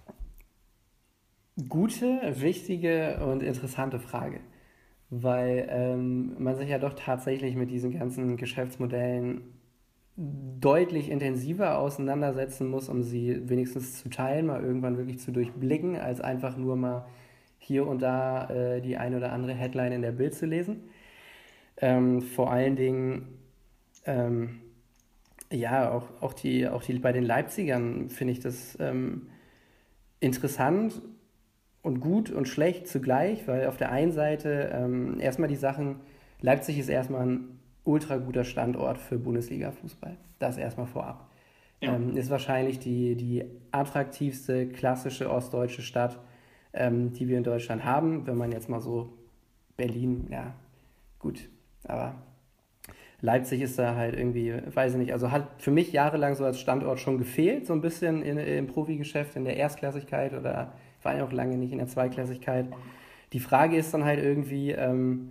gute, wichtige und interessante Frage, weil ähm, man sich ja doch tatsächlich mit diesen ganzen Geschäftsmodellen deutlich intensiver auseinandersetzen muss, um sie wenigstens zu teilen, mal irgendwann wirklich zu durchblicken, als einfach nur mal hier und da äh, die ein oder andere Headline in der Bild zu lesen. Ähm, vor allen Dingen, ähm, ja, auch, auch, die, auch die, bei den Leipzigern finde ich das ähm, interessant und gut und schlecht zugleich, weil auf der einen Seite ähm, erstmal die Sachen, Leipzig ist erstmal ein ultra guter Standort für Bundesliga-Fußball. Das erstmal vorab. Ja. Ähm, ist wahrscheinlich die, die attraktivste klassische ostdeutsche Stadt ähm, die wir in Deutschland haben. Wenn man jetzt mal so Berlin, ja, gut, aber Leipzig ist da halt irgendwie, weiß ich nicht, also hat für mich jahrelang so als Standort schon gefehlt, so ein bisschen in, im Profigeschäft, in der Erstklassigkeit oder war ja auch lange nicht in der Zweitklassigkeit. Die Frage ist dann halt irgendwie, ähm,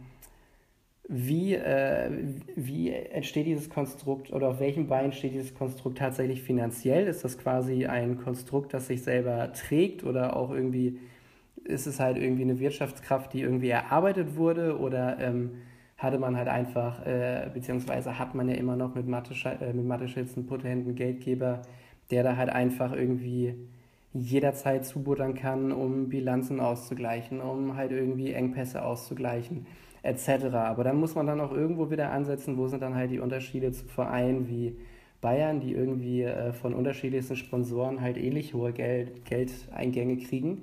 wie, äh, wie entsteht dieses Konstrukt oder auf welchem Bein steht dieses Konstrukt tatsächlich finanziell? Ist das quasi ein Konstrukt, das sich selber trägt oder auch irgendwie, ist es halt irgendwie eine Wirtschaftskraft, die irgendwie erarbeitet wurde oder ähm, hatte man halt einfach, äh, beziehungsweise hat man ja immer noch mit Mathe-Schitz äh, mit Mathe-Schitz einen potenten Geldgeber, der da halt einfach irgendwie jederzeit zubuttern kann, um Bilanzen auszugleichen, um halt irgendwie Engpässe auszugleichen, et cetera. Aber dann muss man dann auch irgendwo wieder ansetzen, wo sind dann halt die Unterschiede zu Vereinen wie Bayern, die irgendwie äh, von unterschiedlichsten Sponsoren halt ähnlich hohe Geld, Geldeingänge kriegen.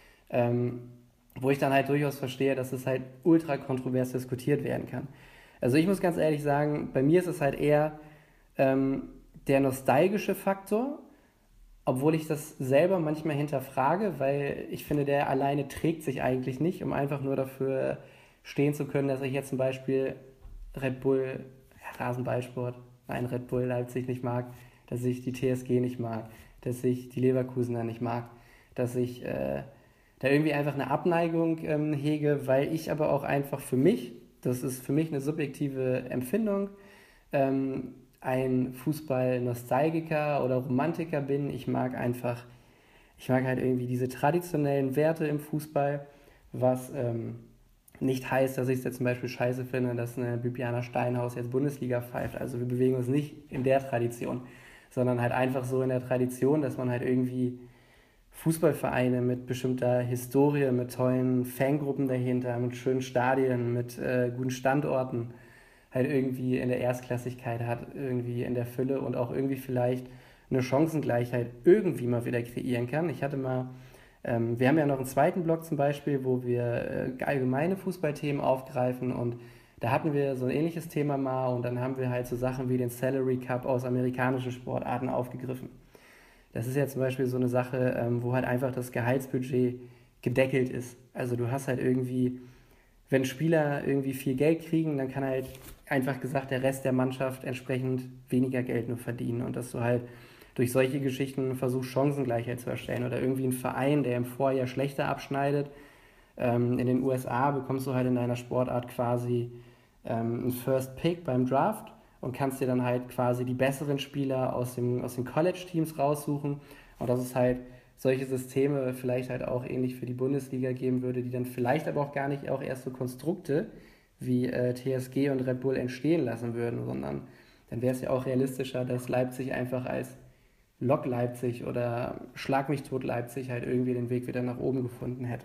Ähm, wo ich dann halt durchaus verstehe, dass es halt ultra kontrovers diskutiert werden kann. Also ich muss ganz ehrlich sagen, bei mir ist es halt eher ähm, der nostalgische Faktor, obwohl ich das selber manchmal hinterfrage, weil ich finde, der alleine trägt sich eigentlich nicht, um einfach nur dafür stehen zu können, dass ich jetzt zum Beispiel Red Bull, ja, Rasenballsport, nein, Red Bull Leipzig nicht mag, dass ich die T S G nicht mag, dass ich die Leverkusener nicht mag, dass ich äh, da irgendwie einfach eine Abneigung ähm, hege, weil ich aber auch einfach für mich, das ist für mich eine subjektive Empfindung, ähm, ein Fußball-Nostalgiker oder Romantiker bin. Ich mag einfach, ich mag halt irgendwie diese traditionellen Werte im Fußball, was ähm, nicht heißt, dass ich es jetzt zum Beispiel scheiße finde, dass eine Bibiana Steinhaus jetzt Bundesliga pfeift. Also wir bewegen uns nicht in der Tradition, sondern halt einfach so in der Tradition, dass man halt irgendwie Fußballvereine mit bestimmter Historie, mit tollen Fangruppen dahinter, mit schönen Stadien, mit äh, guten Standorten halt irgendwie in der Erstklassigkeit hat, irgendwie in der Fülle und auch irgendwie vielleicht eine Chancengleichheit irgendwie mal wieder kreieren kann. Ich hatte mal, ähm, wir haben ja noch einen zweiten Blog zum Beispiel, wo wir äh, allgemeine Fußballthemen aufgreifen und da hatten wir so ein ähnliches Thema mal und dann haben wir halt so Sachen wie den Salary Cup aus amerikanischen Sportarten aufgegriffen. Das ist ja zum Beispiel so eine Sache, ähm, wo halt einfach das Gehaltsbudget gedeckelt ist. Also du hast halt irgendwie, wenn Spieler irgendwie viel Geld kriegen, dann kann halt einfach gesagt der Rest der Mannschaft entsprechend weniger Geld nur verdienen und dass du halt durch solche Geschichten versuchst, Chancengleichheit zu erstellen oder irgendwie ein Verein, der im Vorjahr schlechter abschneidet. Ähm, in den U S A bekommst du halt in deiner Sportart quasi ähm, einen First Pick beim Draft und kannst dir dann halt quasi die besseren Spieler aus, dem, aus den College-Teams raussuchen. Und dass es halt solche Systeme vielleicht halt auch ähnlich für die Bundesliga geben würde, die dann vielleicht aber auch gar nicht auch erst so Konstrukte wie äh, T S G und Red Bull entstehen lassen würden, sondern dann wäre es ja auch realistischer, dass Leipzig einfach als Lok Leipzig oder Schlag mich tot Leipzig halt irgendwie den Weg wieder nach oben gefunden hätte.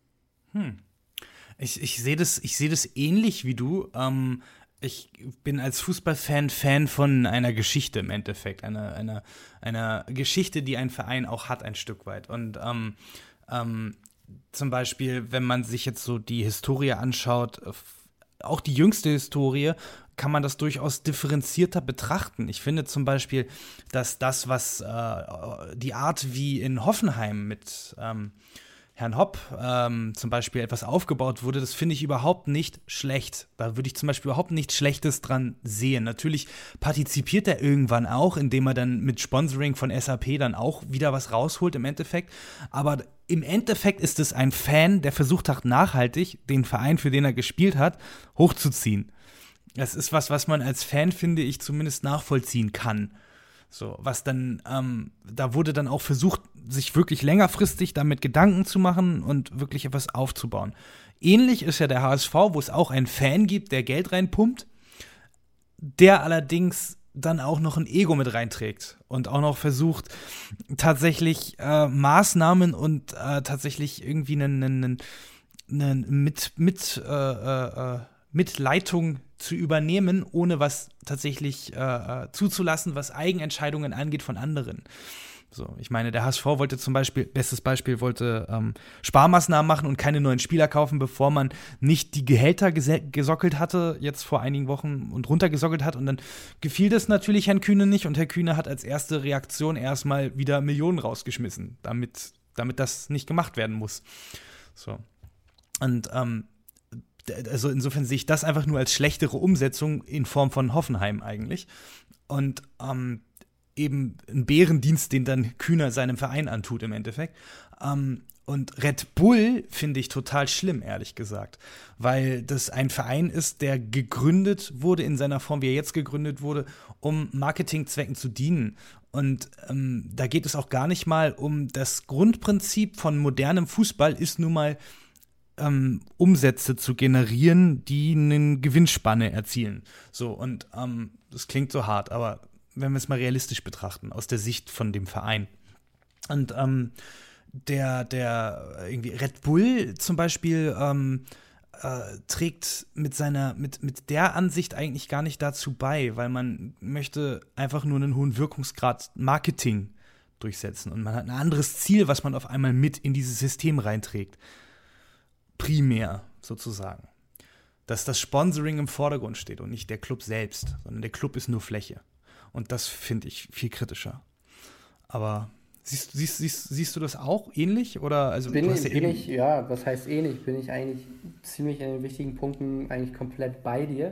Hm. Ich, ich sehe das, ich sehe das ähnlich wie du. Ähm, ich bin als Fußballfan Fan von einer Geschichte im Endeffekt, einer, einer, einer Geschichte, die ein Verein auch hat, ein Stück weit. Und ähm, ähm, zum Beispiel, wenn man sich jetzt so die Historie anschaut, auch die jüngste Historie, kann man das durchaus differenzierter betrachten. Ich finde zum Beispiel, dass das, was äh, die Art, wie in Hoffenheim mit ähm, Herrn Hopp ähm, zum Beispiel etwas aufgebaut wurde, das finde ich überhaupt nicht schlecht. Da würde ich zum Beispiel überhaupt nichts Schlechtes dran sehen. Natürlich partizipiert er irgendwann auch, indem er dann mit Sponsoring von S A P dann auch wieder was rausholt im Endeffekt. Aber im Endeffekt ist es ein Fan, der versucht hat, nachhaltig den Verein, für den er gespielt hat, hochzuziehen. Das ist was, was man als Fan, finde ich, zumindest nachvollziehen kann. So, was dann, ähm, da wurde dann auch versucht, sich wirklich längerfristig damit Gedanken zu machen und wirklich etwas aufzubauen. Ähnlich ist ja der H S V, wo es auch einen Fan gibt, der Geld reinpumpt, der allerdings dann auch noch ein Ego mit reinträgt und auch noch versucht, tatsächlich äh, Maßnahmen und äh, tatsächlich irgendwie einen, einen, einen mit, mit, äh, äh, mit Leitung zu übernehmen, ohne was tatsächlich äh, zuzulassen, was Eigenentscheidungen angeht von anderen. So, ich meine, der H S V wollte zum Beispiel, bestes Beispiel, wollte ähm, Sparmaßnahmen machen und keine neuen Spieler kaufen, bevor man nicht die Gehälter ges- gesockelt hatte, jetzt vor einigen Wochen und runtergesockelt hat. Und dann gefiel das natürlich Herrn Kühne nicht und Herr Kühne hat als erste Reaktion erstmal wieder Millionen rausgeschmissen, damit damit das nicht gemacht werden muss. So. Und ähm, also insofern sehe ich das einfach nur als schlechtere Umsetzung in Form von Hoffenheim eigentlich. Und ähm, eben ein Bärendienst, den dann Kühner seinem Verein antut im Endeffekt. Ähm, und Red Bull finde ich total schlimm, ehrlich gesagt, weil das ein Verein ist, der gegründet wurde in seiner Form, wie er jetzt gegründet wurde, um Marketingzwecken zu dienen. Und ähm, da geht es auch gar nicht mal um das Grundprinzip von modernem Fußball, ist nun mal ähm, Umsätze zu generieren, die eine Gewinnspanne erzielen. So, und ähm, das klingt so hart, aber wenn wir es mal realistisch betrachten, aus der Sicht von dem Verein. Und ähm, der, der irgendwie Red Bull zum Beispiel ähm, äh, trägt mit seiner, mit, mit der Ansicht eigentlich gar nicht dazu bei, weil man möchte einfach nur einen hohen Wirkungsgrad Marketing durchsetzen und man hat ein anderes Ziel, was man auf einmal mit in dieses System reinträgt. Primär sozusagen. Dass das Sponsoring im Vordergrund steht und nicht der Club selbst, sondern der Club ist nur Fläche. Und das finde ich viel kritischer. Aber siehst, siehst, siehst, siehst du das auch ähnlich? Oder also bin du ich, hast ja bin eben ich, ja, was heißt ähnlich? Bin ich eigentlich ziemlich in den wichtigen Punkten eigentlich komplett bei dir.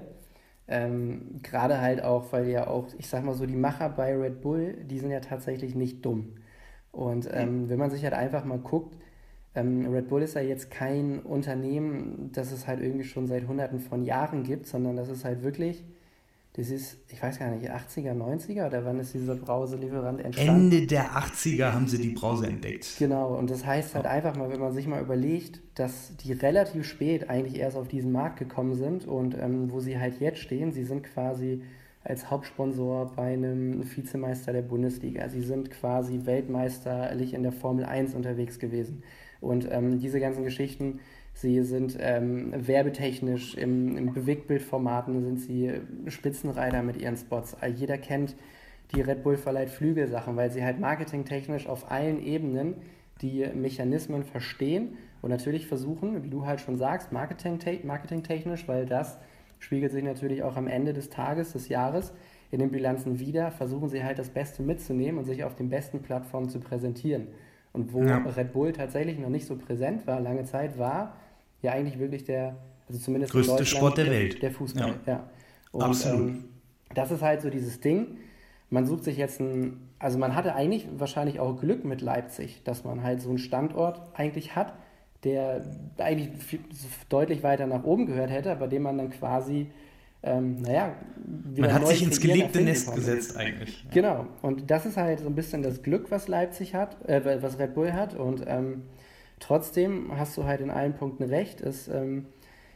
Ähm, gerade halt auch, weil ja auch, ich sag mal so, die Macher bei Red Bull, die sind ja tatsächlich nicht dumm. Und ähm, wenn man sich halt einfach mal guckt, ähm, Red Bull ist ja jetzt kein Unternehmen, das es halt irgendwie schon seit hunderten von Jahren gibt, sondern das ist halt wirklich, das ist, ich weiß gar nicht, achtziger, neunziger oder wann ist dieser Brauselieferant entstanden? Ende der achtziger haben sie die Brause entdeckt. Genau, und das heißt halt einfach mal, wenn man sich mal überlegt, dass die relativ spät eigentlich erst auf diesen Markt gekommen sind und ähm, wo sie halt jetzt stehen, sie sind quasi als Hauptsponsor bei einem Vizemeister der Bundesliga. Sie sind quasi weltmeisterlich in der Formel eins unterwegs gewesen. Und ähm, diese ganzen Geschichten, sie sind ähm, werbetechnisch, im, im Bewegtbildformaten sind sie Spitzenreiter mit ihren Spots. Jeder kennt die Red Bull verleiht Flügelsachen, weil sie halt marketingtechnisch auf allen Ebenen die Mechanismen verstehen und natürlich versuchen, wie du halt schon sagst, marketingte- marketingtechnisch, weil das spiegelt sich natürlich auch am Ende des Tages, des Jahres in den Bilanzen wieder, versuchen sie halt das Beste mitzunehmen und sich auf den besten Plattformen zu präsentieren. Und wo ja. Red Bull tatsächlich noch nicht so präsent war, lange Zeit, war ja eigentlich wirklich der, also zumindest größte in Deutschland, Sport der, der Welt. Der Fußball, ja. ja. Und, Absolut. Ähm, das ist halt so dieses Ding. Man sucht sich jetzt ein, also man hatte eigentlich wahrscheinlich auch Glück mit Leipzig, dass man halt so einen Standort eigentlich hat, der eigentlich viel, deutlich weiter nach oben gehört hätte, aber dem man dann quasi, ähm, naja, wieder man hat neu sich ins gelebte Nest konnte. gesetzt eigentlich. Ja. Genau, und das ist halt so ein bisschen das Glück, was Leipzig hat, äh, was Red Bull hat und ähm, trotzdem hast du halt in allen Punkten recht, es, ähm,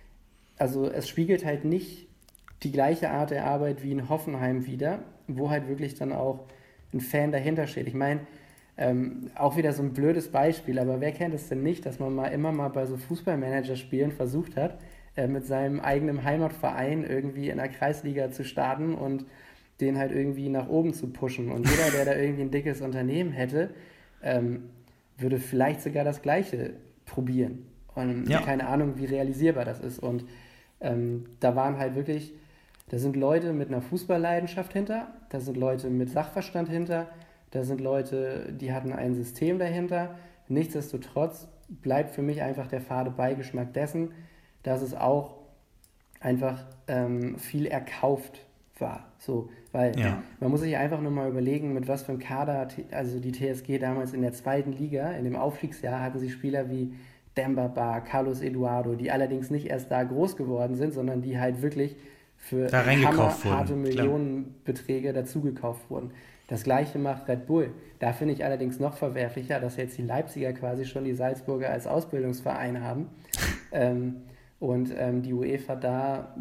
also es spiegelt halt nicht die gleiche Art der Arbeit wie in Hoffenheim wieder, wo halt wirklich dann auch ein Fan dahinter steht. Ich meine, ähm, auch wieder so ein blödes Beispiel, aber wer kennt es denn nicht, dass man mal immer mal bei so Fußballmanager-Spielen versucht hat, äh, mit seinem eigenen Heimatverein irgendwie in der Kreisliga zu starten und den halt irgendwie nach oben zu pushen. Und jeder, der da irgendwie ein dickes Unternehmen hätte, ähm, würde vielleicht sogar das Gleiche probieren. Und ja. keine Ahnung, wie realisierbar das ist. Und ähm, da waren halt wirklich, da sind Leute mit einer Fußballleidenschaft hinter, da sind Leute mit Sachverstand hinter, da sind Leute, die hatten ein System dahinter. Nichtsdestotrotz bleibt für mich einfach der fade Beigeschmack dessen, dass es auch einfach ähm, viel erkauft war. So, weil ja. man muss sich einfach nur mal überlegen, mit was für einem Kader, also die T S G damals in der zweiten Liga, in dem Aufstiegsjahr hatten sie Spieler wie Demba Ba, Carlos Eduardo, die allerdings nicht erst da groß geworden sind, sondern die halt wirklich für hammerharte Millionenbeträge dazugekauft wurden. Das Gleiche macht Red Bull. Da finde ich allerdings noch verwerflicher, dass jetzt die Leipziger quasi schon die Salzburger als Ausbildungsverein haben ähm, und ähm, die UEFA da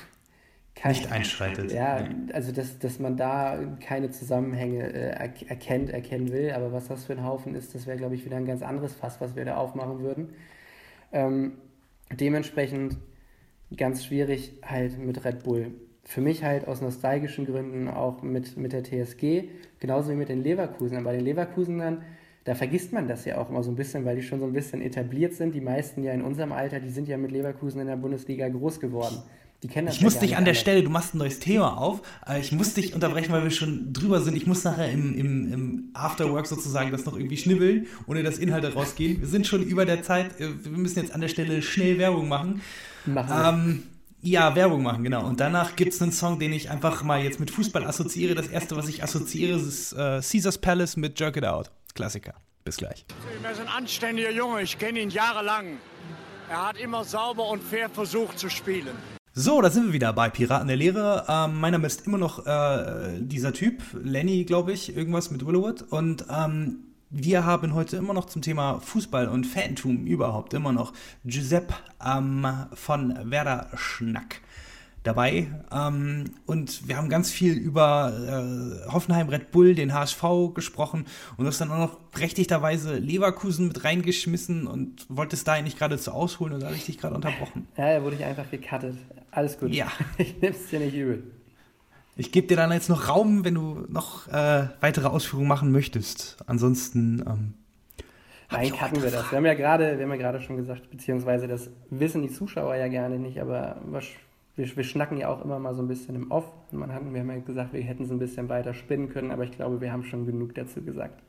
Kein, nicht einschreitet. Ja, also dass, dass man da keine Zusammenhänge äh, erkennt, erkennen will, aber was das für ein Haufen ist, das wäre, glaube ich, wieder ein ganz anderes Fass, was wir da aufmachen würden. Ähm, dementsprechend ganz schwierig halt mit Red Bull. Für mich halt aus nostalgischen Gründen auch mit, mit der T S G, genauso wie mit den Leverkusenern. Bei den Leverkusenern da vergisst man das ja auch immer so ein bisschen, weil die schon so ein bisschen etabliert sind. Die meisten ja in unserem Alter, die sind ja mit Leverkusen in der Bundesliga groß geworden. Die kennen das Ich ja muss gar dich nicht an der anders. Stelle, du machst ein neues Thema auf, äh, ich muss dich unterbrechen, weil wir schon drüber sind. Ich muss nachher im, im, im Afterwork sozusagen das noch irgendwie schnibbeln, ohne dass Inhalte rausgehen. Wir sind schon über der Zeit, äh, wir müssen jetzt an der Stelle schnell Werbung machen. Machen wir. Ähm, ja, Werbung machen, genau. Und danach gibt es einen Song, den ich einfach mal jetzt mit Fußball assoziiere. Das erste, was ich assoziiere, ist äh, Caesar's Palace mit Jerk It Out. Klassiker. Bis gleich. Er ist ein anständiger Junge, ich kenne ihn jahrelang. Er hat immer sauber und fair versucht zu spielen. So, da sind wir wieder bei Piraten der Lehre. Ähm, mein Name ist immer noch äh, dieser Typ, Lenny, glaube ich, irgendwas mit Willowwood. Und ähm, wir haben heute immer noch zum Thema Fußball und Fantum überhaupt immer noch Giuseppe ähm, von Werder Schnack dabei. Ähm, und wir haben ganz viel über äh, Hoffenheim Red Bull, den H S V gesprochen und das dann auch noch berechtigterweise Leverkusen mit reingeschmissen und wolltest da eigentlich gerade zu ausholen oder habe ich dich gerade unterbrochen? Ja, da wurde ich einfach gecuttet. Alles gut. Ja. Ich nehm's dir nicht übel. Ich gebe dir dann jetzt noch Raum, wenn du noch äh, weitere Ausführungen machen möchtest. Ansonsten ähm, Nein, cutten wir das. Wir haben ja gerade, wir haben ja gerade schon gesagt, beziehungsweise das wissen die Zuschauer ja gerne nicht, aber was Wir, wir schnacken ja auch immer mal so ein bisschen im Off. Und man hat, wir haben ja gesagt, wir hätten es ein bisschen weiter spinnen können, aber ich glaube, wir haben schon genug dazu gesagt.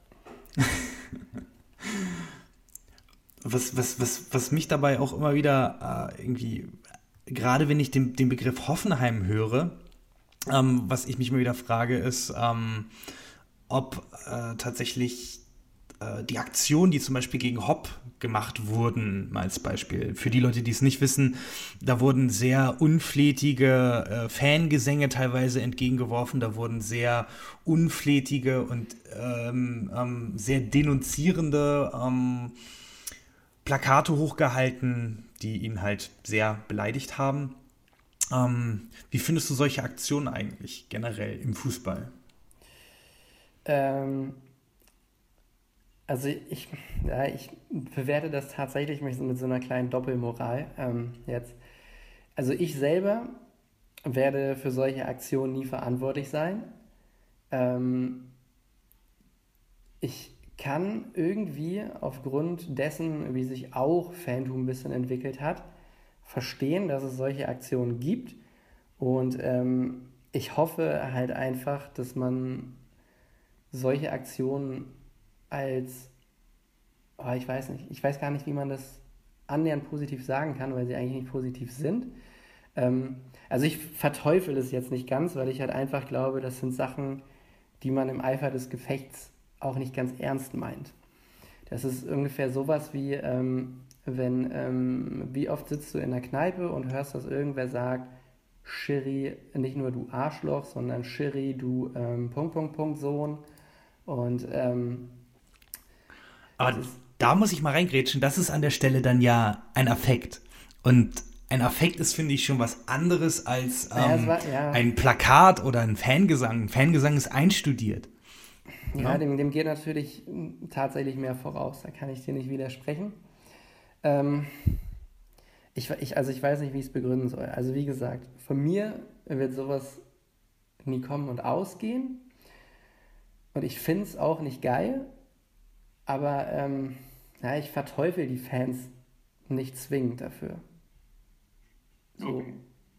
was, was, was, was mich dabei auch immer wieder äh, irgendwie, gerade wenn ich den, den Begriff Hoffenheim höre, ähm, was ich mich immer wieder frage, ist, ähm, ob äh, tatsächlich äh, die Aktionen, die zum Beispiel gegen Hopp gemacht wurden, mal als Beispiel. Für die Leute, die es nicht wissen, da wurden sehr unflätige äh, Fangesänge teilweise entgegengeworfen, da wurden sehr unflätige und ähm, ähm, sehr denunzierende ähm, Plakate hochgehalten, die ihn halt sehr beleidigt haben. Ähm, wie findest du solche Aktionen eigentlich generell im Fußball? Ähm... Also ich, ja, ich bewerte das tatsächlich mit so, mit so einer kleinen Doppelmoral ähm, jetzt. Also ich selber werde für solche Aktionen nie verantwortlich sein. Ähm, ich kann irgendwie aufgrund dessen, wie sich auch Fantum ein bisschen entwickelt hat, verstehen, dass es solche Aktionen gibt. Und ähm, ich hoffe halt einfach, dass man solche Aktionen als, oh, ich weiß nicht, ich weiß gar nicht, wie man das annähernd positiv sagen kann, weil sie eigentlich nicht positiv sind. Ähm, also ich verteufel es jetzt nicht ganz, weil ich halt einfach glaube, das sind Sachen, die man im Eifer des Gefechts auch nicht ganz ernst meint. Das ist ungefähr sowas wie, ähm, wenn, ähm, wie oft sitzt du in der Kneipe und hörst, dass irgendwer sagt, Schiri, nicht nur du Arschloch, sondern Schiri, du ähm, Punkt, Punkt, Punkt, Sohn. Und ähm, Aber da muss ich mal reingrätschen, das ist an der Stelle dann ja ein Affekt. Und ein Affekt ist, finde ich, schon was anderes als ähm, ja, war, ja. ein Plakat oder ein Fangesang. Ein Fangesang ist einstudiert. Ja, Ja. Dem, dem geht natürlich tatsächlich mehr voraus, da kann ich dir nicht widersprechen. Ähm, ich, ich, also ich weiß nicht, wie ich es begründen soll. Also wie gesagt, von mir wird sowas nie kommen und ausgehen. Und ich finde es auch nicht geil. Aber ähm, ja, ich verteufel die Fans nicht zwingend dafür. So. Okay.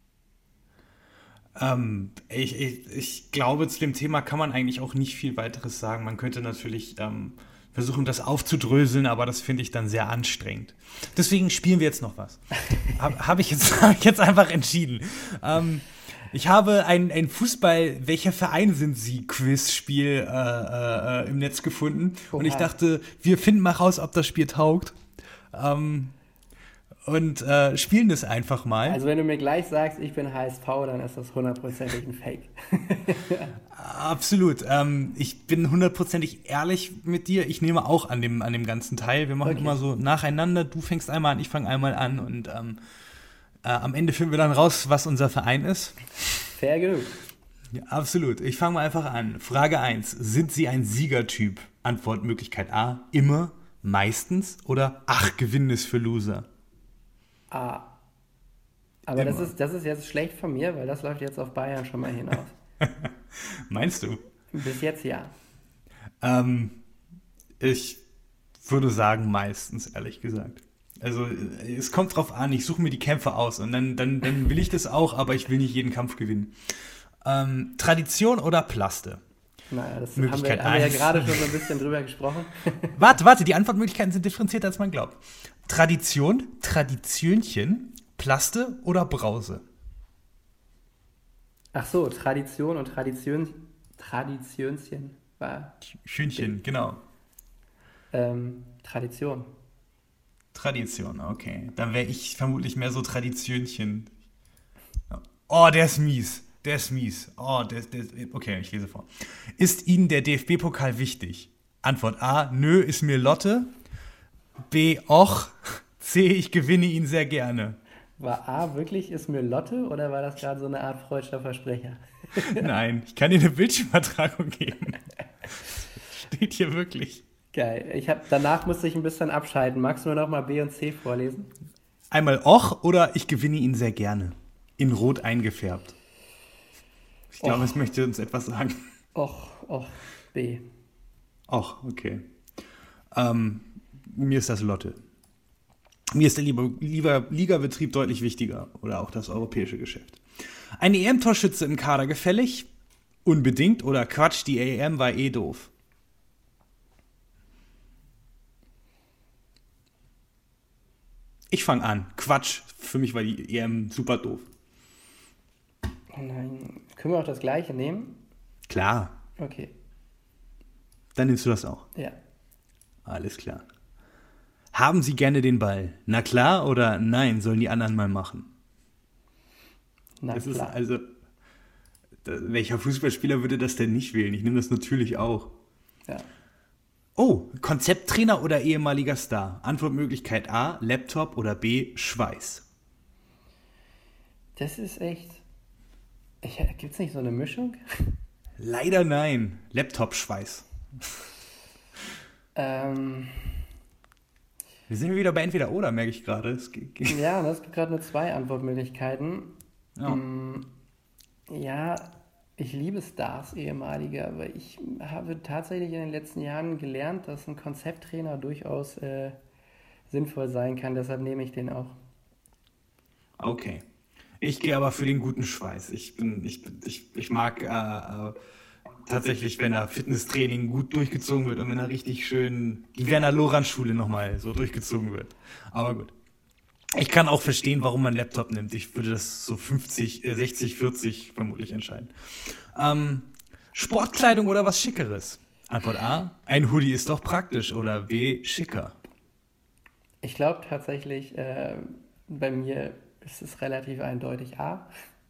Ähm, ich, ich, ich glaube, zu dem Thema kann man eigentlich auch nicht viel weiteres sagen. Man könnte natürlich ähm, versuchen, das aufzudröseln, aber das finde ich dann sehr anstrengend. Deswegen spielen wir jetzt noch was. Habe hab ich, jetzt, hab ich jetzt einfach entschieden. Ähm, Ich habe ein, ein Fußball, welcher Verein sind Sie? Quizspiel äh, äh, im Netz gefunden. Oha. Und ich dachte, wir finden mal raus, ob das Spiel taugt. Ähm, und äh, spielen das einfach mal. Also wenn du mir gleich sagst, ich bin H S V, dann ist das hundertprozentig ein Fake. Absolut. Ähm, ich bin hundertprozentig ehrlich mit dir. Ich nehme auch an dem, an dem ganzen Teil. Wir machen Okay. immer so nacheinander. Du fängst einmal an, ich fange einmal an. Und ähm, äh, am Ende finden wir dann raus, was unser Verein ist. Fair genug. Ja, absolut. Ich fange mal einfach an. Frage eins. Sind Sie ein Siegertyp? Antwortmöglichkeit A. Immer, meistens oder ach, Gewinn ist für Loser. Ah. Aber das Immer. ist, das ist jetzt schlecht von mir, weil das läuft jetzt auf Bayern schon mal hinaus. Meinst du? Bis jetzt ja. Ähm, ich würde sagen, meistens, ehrlich gesagt. Also es kommt drauf an, ich suche mir die Kämpfe aus und dann, dann, dann will ich das auch, aber ich will nicht jeden Kampf gewinnen. Ähm, Tradition oder Plaste? Naja, das haben wir, Möglichkeit haben wir ja eins. gerade schon so ein bisschen drüber gesprochen. Warte, warte, die Antwortmöglichkeiten sind differenzierter, als man glaubt. Tradition, Traditionchen, Plaste oder Brause? Ach so, Tradition und Tradition, Traditionchen war Schönchen, genau. ähm, Tradition. Tradition, okay. Dann wäre ich vermutlich mehr so Traditionchen. Oh, der ist mies. Der ist mies. Oh, der, der okay, ich lese vor. Ist Ihnen der D F B-Pokal wichtig? Antwort A, nö, ist mir Lotte. B, och. C, ich gewinne ihn sehr gerne. War A wirklich, ist mir Lotte oder war das gerade so eine Art freudscher Versprecher? Nein, ich kann dir eine Bildschirmübertragung geben. Steht hier wirklich. Geil. Ich hab, danach musste ich ein bisschen abschalten. Magst du mir noch mal B und C vorlesen? Einmal och oder ich gewinne ihn sehr gerne. In Rot eingefärbt. Ich glaube, Och. es möchte uns etwas sagen. Och, och, B. Och, okay. Ähm, mir ist das Lotte. Mir ist der lieber, lieber Ligabetrieb deutlich wichtiger. Oder auch das europäische Geschäft. Ein E M-Torschütze im Kader gefällig? Unbedingt oder Quatsch, die E M war eh doof? Ich fange an. Quatsch. Für mich war die E M super doof. Oh nein. Können wir auch das gleiche nehmen? Klar. Okay. Dann nimmst du das auch. Ja. Alles klar. Haben Sie gerne den Ball? Na klar oder nein, sollen die anderen mal machen? Na Das ist klar. also, da, welcher Fußballspieler würde das denn nicht wählen? Ich nehme das natürlich auch. Ja. Oh, Konzepttrainer oder ehemaliger Star? Antwortmöglichkeit A, Laptop oder B, Schweiß. Das ist echt... Gibt es nicht so eine Mischung? Leider nein, Laptop-Schweiß. ähm... Wir sind wieder bei entweder oder, merke ich gerade. Es geht- geht- Ja, und es gibt gerade nur zwei Antwortmöglichkeiten. Ja. Mm, Ja, ich liebe Stars, ehemalige, aber ich habe tatsächlich in den letzten Jahren gelernt, dass ein Konzepttrainer durchaus äh, sinnvoll sein kann. Deshalb nehme ich den auch. Okay. Ich gehe aber für den guten Schweiß. Ich bin, ich, bin- ich, ich mag äh, äh, tatsächlich, wenn da Fitnesstraining gut durchgezogen wird und wenn da richtig schön die Werner-Lorand-Schule nochmal so durchgezogen wird. Aber gut. Ich kann auch verstehen, warum man einen Laptop nimmt. Ich würde das so fünfzig, äh, sechzig, vierzig vermutlich entscheiden. Ähm, Sportkleidung oder was Schickeres? Antwort A, ein Hoodie ist doch praktisch oder B, schicker. Ich glaube tatsächlich, äh, bei mir ist es relativ eindeutig A.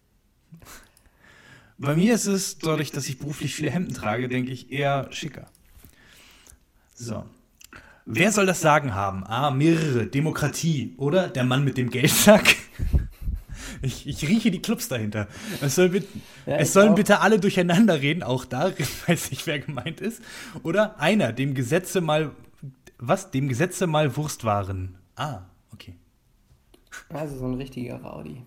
Bei mir ist es, dadurch, dass ich beruflich viele Hemden trage, denke ich eher schicker. So. Wer soll das Sagen haben? A, mehrere, Demokratie oder der Mann mit dem Geldsack? Ich, ich rieche die Clubs dahinter. Es, soll bit- Ja, es ich sollen auch. bitte alle durcheinander reden, auch da weiß ich, wer gemeint ist. Oder einer, dem Gesetze mal, was? Dem Gesetze mal Wurst waren. Ah, okay. Also so ein richtiger Rowdy.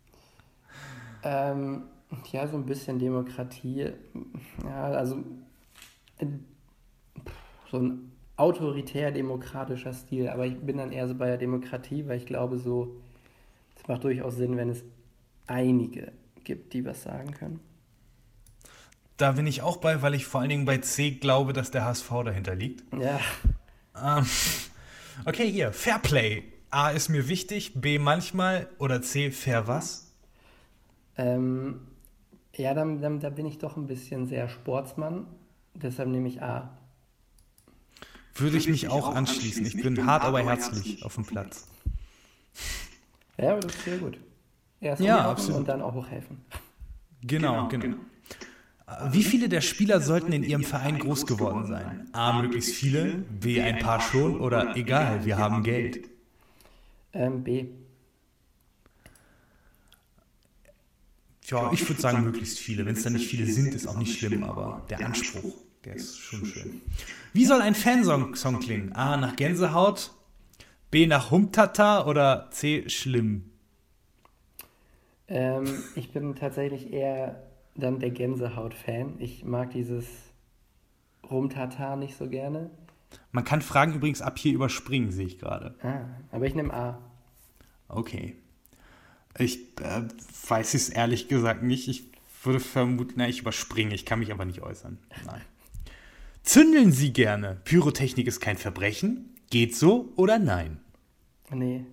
Ähm, ja, so ein bisschen Demokratie. Ja, also äh, so ein autoritär-demokratischer Stil. Aber ich bin dann eher so bei der Demokratie, weil ich glaube, so es macht durchaus Sinn, wenn es einige gibt, die was sagen können. Da bin ich auch bei, weil ich vor allen Dingen bei C glaube, dass der H S V dahinter liegt. Ja, Ähm, okay, hier, Fairplay. A ist mir wichtig, B manchmal oder C fair was? ähm, ja, dann, dann, da bin ich doch ein bisschen sehr Sportsmann. Deshalb nehme ich A. Würde ich mich auch anschließen. Ich bin hart, aber herzlich auf dem Platz. Ja, das ist sehr gut. Erst Ja, umlaufen absolut. und dann auch hochhelfen. Genau, genau. Wie viele der Spieler sollten in ihrem Verein groß geworden sein? A, möglichst viele, B, ein paar schon oder egal, wir haben Geld. Ähm, B. Tja, ich würde sagen, möglichst viele. Wenn es dann nicht viele sind, ist auch nicht schlimm, aber der Anspruch, der ist schon schön. Wie soll ein Fansong Song klingen? A, nach Gänsehaut, B, nach Humtata oder C, schlimm? Ähm, ich bin tatsächlich eher dann der Gänsehaut-Fan. Ich mag dieses Rumtata nicht so gerne. Man kann Fragen übrigens ab hier überspringen, sehe ich gerade. Ah, aber ich nehme A. Okay. Ich äh, weiß es ehrlich gesagt nicht. Ich würde vermuten, na, ich überspringe. Ich kann mich aber nicht äußern. Nein. Zündeln Sie gerne? Pyrotechnik ist kein Verbrechen? Geht so oder nein? Nee.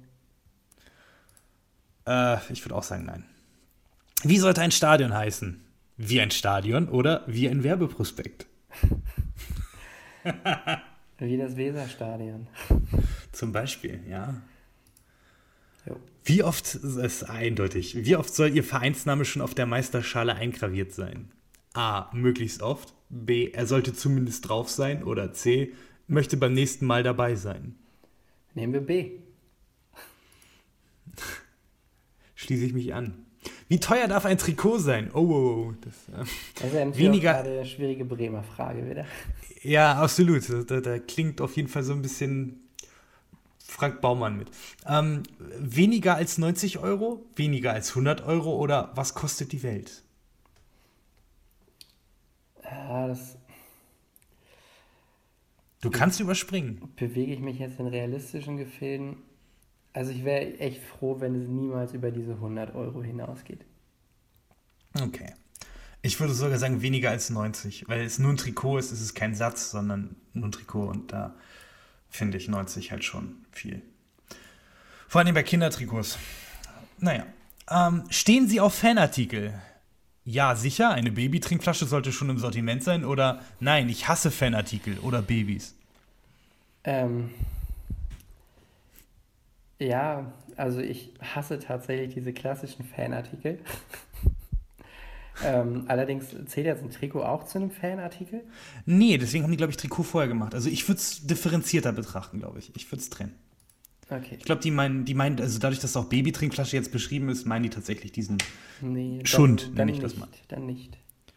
Äh, ich würde auch sagen nein. Wie sollte ein Stadion heißen? Wie ein Stadion oder wie ein Werbeprospekt? Wie das Weserstadion. Zum Beispiel, ja. Jo. Wie oft, das ist eindeutig, wie oft soll Ihr Vereinsname schon auf der Meisterschale eingraviert sein? A, möglichst oft. B, er sollte zumindest drauf sein. Oder C, möchte beim nächsten Mal dabei sein. Nehmen wir B. Schließe ich mich an. Wie teuer darf ein Trikot sein? Oh, oh, oh. Das, äh, Das ist ja natürlich weniger, auch gerade eine schwierige Bremer Frage wieder. Ja, absolut. Da, da klingt auf jeden Fall so ein bisschen Frank Baumann mit. Ähm, weniger als neunzig Euro? Weniger als hundert Euro? Oder was kostet die Welt? Ja, das Du kannst überspringen. bewege ich mich jetzt in realistischen Gefilden. Also ich wäre echt froh, wenn es niemals über diese hundert Euro hinausgeht. Okay. Ich würde sogar sagen, weniger als neunzig, weil es nur ein Trikot ist, ist es kein Satz, sondern nur ein Trikot und da finde ich neunzig halt schon viel. Vor allem bei Kindertrikots. Naja. Ähm, stehen Sie auf Fanartikel? Ja, sicher, eine Babytrinkflasche sollte schon im Sortiment sein oder nein, ich hasse Fanartikel oder Babys. Ähm, ja, also ich hasse tatsächlich diese klassischen Fanartikel. ähm, allerdings zählt jetzt ein Trikot auch zu einem Fanartikel? Nee, deswegen haben die, glaube ich, Trikot vorher gemacht. Also ich würde es differenzierter betrachten, glaube ich. Ich würde es trennen. Okay. Ich glaube, die meinen, die meinen, also dadurch, dass auch Babytrinkflasche jetzt beschrieben ist, meinen die tatsächlich diesen Nee, dann- Schund, dann nenne ich das nicht, mal. Dann nicht.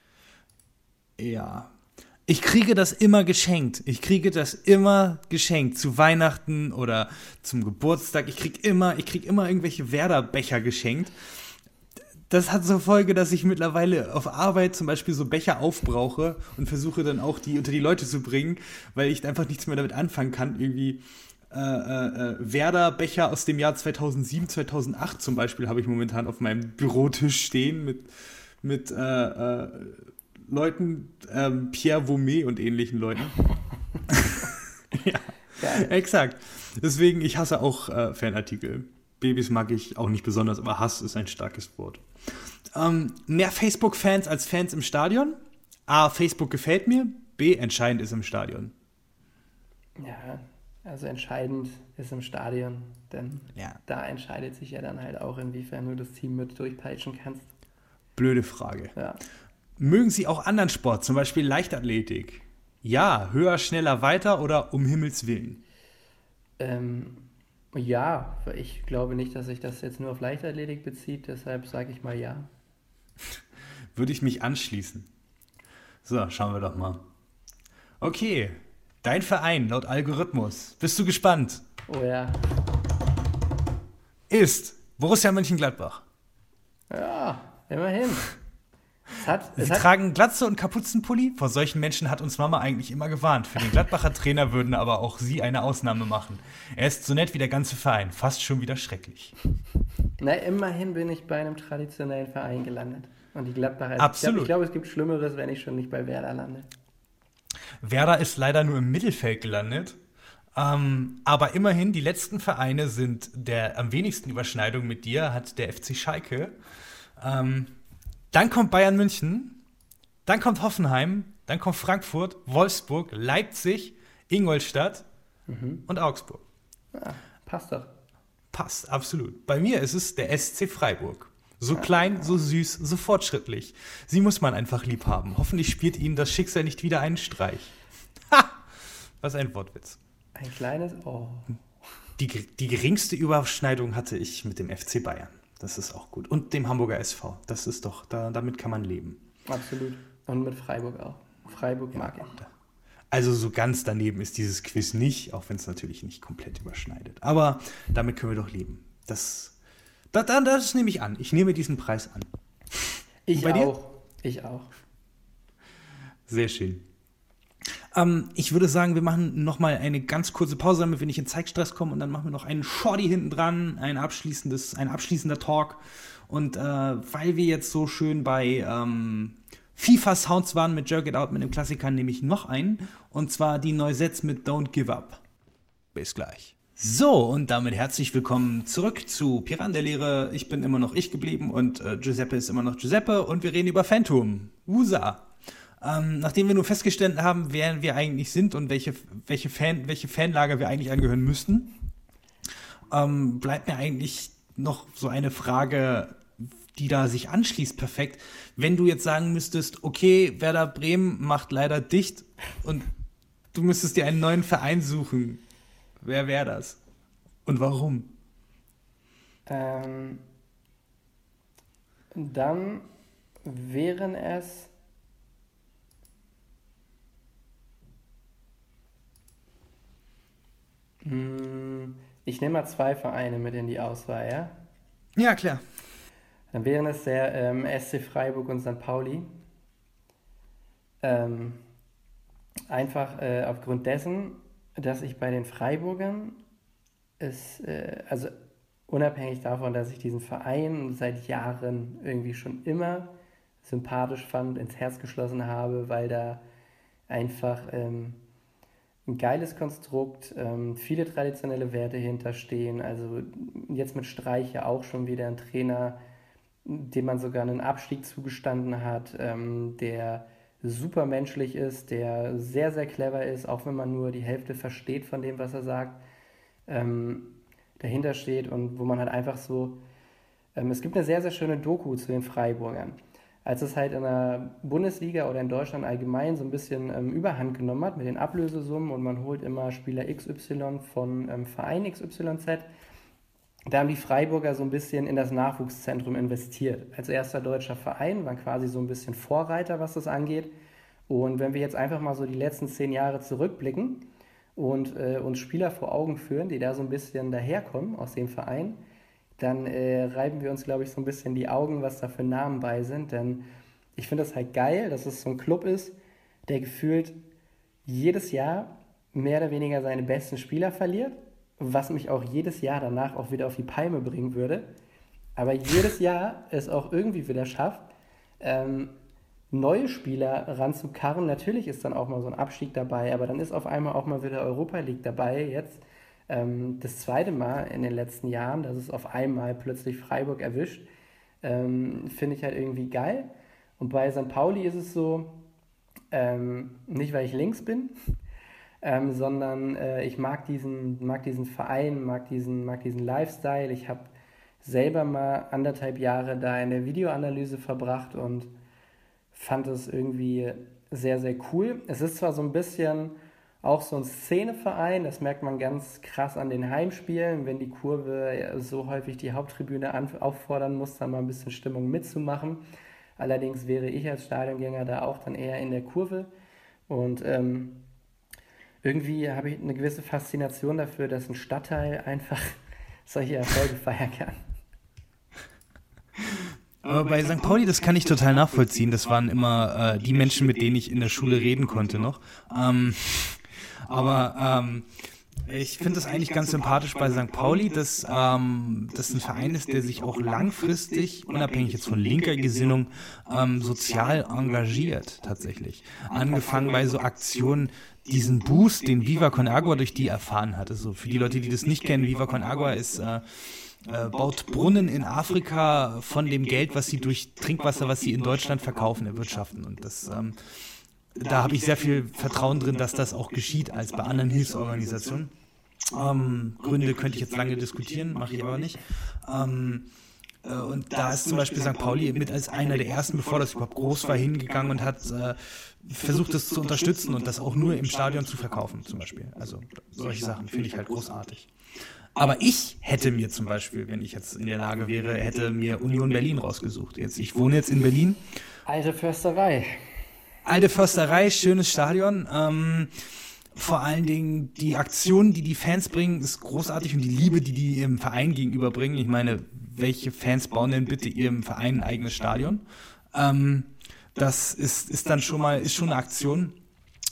Ja. Ich kriege das immer geschenkt. Ich kriege das immer geschenkt. Zu Weihnachten oder zum Geburtstag. Ich kriege immer, ich kriege immer irgendwelche Werder-Becher geschenkt. Das hat zur Folge, dass ich mittlerweile auf Arbeit zum Beispiel so Becher aufbrauche und versuche dann auch die unter die Leute zu bringen, weil ich einfach nichts mehr damit anfangen kann. Irgendwie äh, äh, Werder-Becher aus dem Jahr zweitausendsieben, zweitausendacht zum Beispiel habe ich momentan auf meinem Bürotisch stehen mit, mit äh, äh, Leuten, ähm, Pierre Vaumet und ähnlichen Leuten. Ja, Geil. exakt. Deswegen, ich hasse auch äh, Fanartikel. Babys mag ich auch nicht besonders, aber Hass ist ein starkes Wort. Ähm, mehr Facebook-Fans als Fans im Stadion? A, Facebook gefällt mir. B, entscheidend ist im Stadion. Ja, also entscheidend ist im Stadion, denn Ja. da entscheidet sich ja dann halt auch, inwiefern du das Team mit durchpeitschen kannst. Blöde Frage. Ja. Mögen Sie auch anderen Sport, zum Beispiel Leichtathletik? Ja, höher, schneller, weiter oder um Himmels Willen? Ähm, ja, weil ich glaube nicht, dass sich das jetzt nur auf Leichtathletik bezieht, deshalb sage ich mal ja. Würde ich mich anschließen. So, schauen wir doch mal. Okay, dein Verein laut Algorithmus. Bist du gespannt? Oh ja. Ist Borussia Mönchengladbach. Ja, immerhin. Es hat, es Sie hat, tragen Glatze und Kapuzenpulli. Vor solchen Menschen hat uns Mama eigentlich immer gewarnt. Für den Gladbacher Trainer würden aber auch Sie eine Ausnahme machen. Er ist so nett wie der ganze Verein. Fast schon wieder schrecklich. na, immerhin bin ich bei einem traditionellen Verein gelandet. Und die Gladbacher, Absolut. ich glaube, glaub, es gibt Schlimmeres, wenn ich schon nicht bei Werder lande. Werder ist leider nur im Mittelfeld gelandet. Ähm, aber immerhin, die letzten Vereine sind der am wenigsten Überschneidung mit dir, hat der F C Schalke. Ähm, dann kommt Bayern München, dann kommt Hoffenheim, dann kommt Frankfurt, Wolfsburg, Leipzig, Ingolstadt und Augsburg. Ah, passt doch. Passt, absolut. Bei mir ist es der S C Freiburg. So klein, so süß, so fortschrittlich. Sie muss man einfach lieb haben. Hoffentlich spielt ihnen das Schicksal nicht wieder einen Streich. Ha! Was ein Wortwitz. Ein kleines Oh. Die, die geringste Überschneidung hatte ich mit dem F C Bayern. Das ist auch gut. Und dem Hamburger S V. Das ist doch, da, damit kann man leben. Absolut. Und mit Freiburg auch. Freiburg mag ich. Also so ganz daneben ist dieses Quiz nicht, auch wenn es natürlich nicht komplett überschneidet. Aber damit können wir doch leben. Das, das, das nehme ich an. Ich nehme diesen Preis an. Ich bei dir? auch. Ich auch. Sehr schön. Ähm, ich würde sagen, wir machen nochmal eine ganz kurze Pause, damit wir nicht in Zeitstress kommen und dann machen wir noch einen Shorty hinten dran, ein abschließendes, ein abschließender Talk. Und äh, weil wir jetzt so schön bei ähm, FIFA-Sounds waren mit Jerk It Out, mit dem Klassiker, nehme ich noch einen. Und zwar die Noisettes mit Don't Give Up. Bis gleich. So, und damit herzlich willkommen zurück zu Piraten der Lehre. Ich bin immer noch ich geblieben und äh, Giuseppe ist immer noch Giuseppe und wir reden über Phantom. Usa. Ähm, nachdem wir nur festgestellt haben, wer wir eigentlich sind und welche, welche, Fan, welche Fanlager wir eigentlich angehören müssten, ähm, bleibt mir eigentlich noch so eine Frage, die da sich anschließt perfekt. Wenn du jetzt sagen müsstest, okay, Werder Bremen macht leider dicht und du müsstest dir einen neuen Verein suchen, wer wäre das? Und warum? Ähm, dann wären es mh, ich nehme mal zwei Vereine mit in die Auswahl, ja? Ja, klar. Dann wären es der ähm, S C Freiburg und Sankt Pauli. Ähm, einfach äh, aufgrund dessen, dass ich bei den Freiburgern es, äh, also unabhängig davon, dass ich diesen Verein seit Jahren irgendwie schon immer sympathisch fand, ins Herz geschlossen habe, weil da einfach ähm, ein geiles Konstrukt, ähm, viele traditionelle Werte hinterstehen. Also jetzt mit Streich ja auch schon wieder ein Trainer, dem man sogar einen Abstieg zugestanden hat, ähm, der super menschlich ist, der sehr, sehr clever ist, auch wenn man nur die Hälfte versteht von dem, was er sagt, ähm, dahinter steht und wo man halt einfach so, ähm, es gibt eine sehr, sehr schöne Doku zu den Freiburgern. Als es halt in der Bundesliga oder in Deutschland allgemein so ein bisschen ähm, Überhand genommen hat mit den Ablösesummen und man holt immer Spieler X Y von ähm, Verein X Y Z, da haben die Freiburger so ein bisschen in das Nachwuchszentrum investiert. Als erster deutscher Verein waren quasi so ein bisschen Vorreiter, was das angeht. Und wenn wir jetzt einfach mal so die letzten zehn Jahre zurückblicken und äh, uns Spieler vor Augen führen, die da so ein bisschen daherkommen aus dem Verein, dann äh, reiben wir uns, glaube ich, so ein bisschen die Augen, was da für Namen bei sind. Denn ich finde das halt geil, dass es so ein Club ist, der gefühlt jedes Jahr mehr oder weniger seine besten Spieler verliert, was mich auch jedes Jahr danach auch wieder auf die Palme bringen würde, aber jedes Jahr es auch irgendwie wieder schafft, ähm, neue Spieler ranzukarren. Natürlich ist dann auch mal so ein Abstieg dabei, aber dann ist auf einmal auch mal wieder Europa League dabei. Jetzt ähm, das zweite Mal in den letzten Jahren, dass es auf einmal plötzlich Freiburg erwischt, ähm, finde ich halt irgendwie geil. Und bei Sankt Pauli ist es so, ähm, nicht weil ich links bin, Ähm, sondern äh, ich mag diesen, mag diesen Verein, mag diesen, mag diesen Lifestyle. Ich habe selber mal anderthalb Jahre da in der Videoanalyse verbracht und fand es irgendwie sehr, sehr cool. Es ist zwar so ein bisschen auch so ein Szeneverein, das merkt man ganz krass an den Heimspielen, wenn die Kurve so häufig die Haupttribüne an, auffordern muss, da mal ein bisschen Stimmung mitzumachen. Allerdings wäre ich als Stadiongänger da auch dann eher in der Kurve und ähm, irgendwie habe ich eine gewisse Faszination dafür, dass ein Stadtteil einfach solche Erfolge feiern kann. Aber bei Sankt Pauli, das kann ich total nachvollziehen. Das waren immer äh, die Menschen, mit denen ich in der Schule reden konnte noch. Ähm, aber ähm, ich finde das eigentlich ganz sympathisch bei Sankt Pauli, dass ähm, das ein Verein ist, der sich auch langfristig, unabhängig jetzt von linker Gesinnung, ähm, sozial engagiert tatsächlich. Angefangen bei so Aktionen, diesen Boost, den Viva Con Agua durch die erfahren hat. Also für die Leute, die das nicht kennen, Viva Con Agua ist, äh, äh, baut Brunnen in Afrika von dem Geld, was sie durch Trinkwasser, was sie in Deutschland verkaufen, erwirtschaften. Und das, ähm, da habe ich sehr viel Vertrauen drin, dass das auch geschieht, als bei anderen Hilfsorganisationen. Ähm, Gründe könnte ich jetzt lange diskutieren, mache ich aber nicht. Ähm, äh, und da ist zum Beispiel Sankt Pauli mit als einer der ersten, bevor das überhaupt groß war, hingegangen und hat äh, versucht, das zu unterstützen und das auch nur im Stadion zu verkaufen, zum Beispiel. Also solche Sachen finde ich halt großartig. Aber ich hätte mir zum Beispiel, wenn ich jetzt in der Lage wäre, hätte mir Union Berlin rausgesucht. Jetzt, ich wohne jetzt in Berlin. Alte Försterei. Alte Försterei, schönes Stadion. Ähm, vor allen Dingen die Aktion, die die Fans bringen, ist großartig und die Liebe, die die ihrem Verein gegenüberbringen. Ich meine, welche Fans bauen denn bitte ihrem Verein ein eigenes Stadion? Ähm, das ist, ist dann schon mal, ist schon eine Aktion.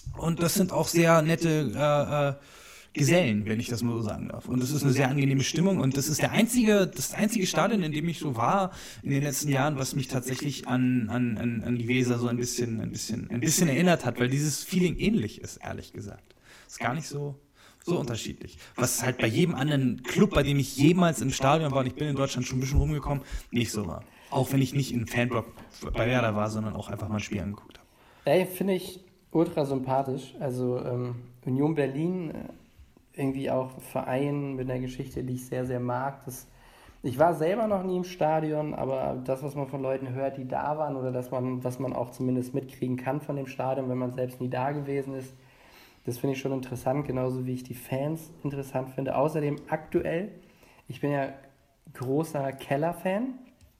Und das sind auch sehr nette äh, äh, Gesellen, wenn ich das mal so sagen darf. Und es ist eine sehr angenehme Stimmung. Und das ist der einzige, das einzige Stadion, in dem ich so war in den letzten Jahren, was mich tatsächlich an, an, an, an die Weser so ein bisschen, ein bisschen, ein bisschen erinnert hat, weil dieses Feeling ähnlich ist, ehrlich gesagt. Ist gar nicht so, so unterschiedlich. Was halt bei jedem anderen Club, bei dem ich jemals im Stadion war, und ich bin in Deutschland schon ein bisschen rumgekommen, nicht so war. Auch wenn ich nicht im Fanblock bei Werder war, sondern auch einfach mal ein Spiel angeguckt habe. Ey, finde ich ultra sympathisch. Also ähm, Union Berlin, äh, irgendwie auch ein Verein mit einer Geschichte, die ich sehr, sehr mag. Das, ich war selber noch nie im Stadion, aber das, was man von Leuten hört, die da waren, oder dass man, was man auch zumindest mitkriegen kann von dem Stadion, wenn man selbst nie da gewesen ist, das finde ich schon interessant, genauso wie ich die Fans interessant finde. Außerdem aktuell, ich bin ja großer Keller-Fan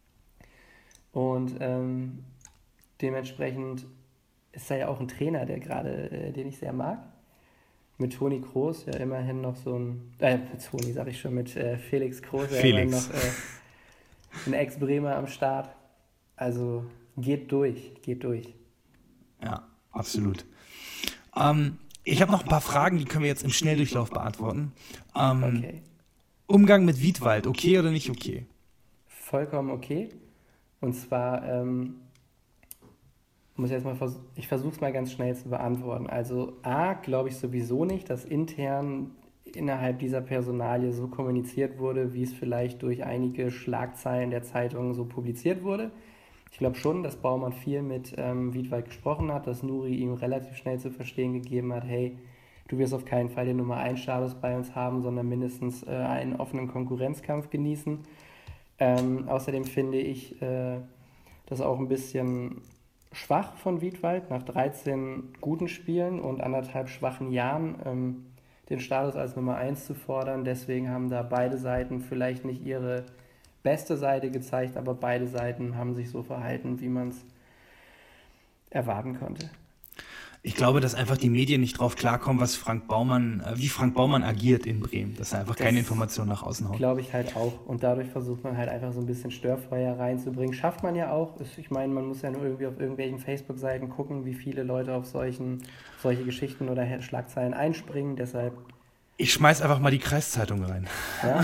und ähm, dementsprechend ist da ja auch ein Trainer, der gerade, äh, den ich sehr mag. Mit Toni Kroos, ja immerhin noch so ein, äh, mit Toni sag ich schon, mit äh, Felix Kroos, ja immerhin noch äh, ein Ex-Bremer am Start. Also geht durch, geht durch. Ja, absolut. Ähm, ich habe noch ein paar Fragen, die können wir jetzt im Schnelldurchlauf beantworten. Ähm, Okay, Umgang mit Wiedwald, okay oder nicht okay? vollkommen okay. Und zwar, ähm, muss ich jetzt mal vers- ich versuche es mal ganz schnell zu beantworten. Also A, glaube ich sowieso nicht, dass intern innerhalb dieser Personalie so kommuniziert wurde, wie es vielleicht durch einige Schlagzeilen der Zeitungen so publiziert wurde. Ich glaube schon, dass Baumann viel mit ähm, Wiedwald gesprochen hat, dass Nuri ihm relativ schnell zu verstehen gegeben hat, hey, du wirst auf keinen Fall den Nummer eins Status bei uns haben, sondern mindestens äh, einen offenen Konkurrenzkampf genießen. Ähm, außerdem finde ich äh, das auch ein bisschen schwach von Wiedwald, nach dreizehn guten Spielen und anderthalb schwachen Jahren ähm, den Status als Nummer eins zu fordern. Deswegen haben da beide Seiten vielleicht nicht ihre beste Seite gezeigt, aber beide Seiten haben sich so verhalten, wie man es erwarten konnte. Ich glaube, dass einfach die Medien nicht drauf klarkommen, was Frank Baumann, äh, wie Frank Baumann agiert in Bremen. Dass er einfach Das keine Informationen nach außen haut. Glaube ich halt auch. Und dadurch versucht man halt einfach so ein bisschen Störfeuer reinzubringen. Schafft man ja auch. Ich meine, man muss ja nur irgendwie auf irgendwelchen Facebook-Seiten gucken, wie viele Leute auf solchen, solche Geschichten oder Schlagzeilen einspringen. Deshalb, Ich schmeiß einfach mal die Kreiszeitung rein. ja.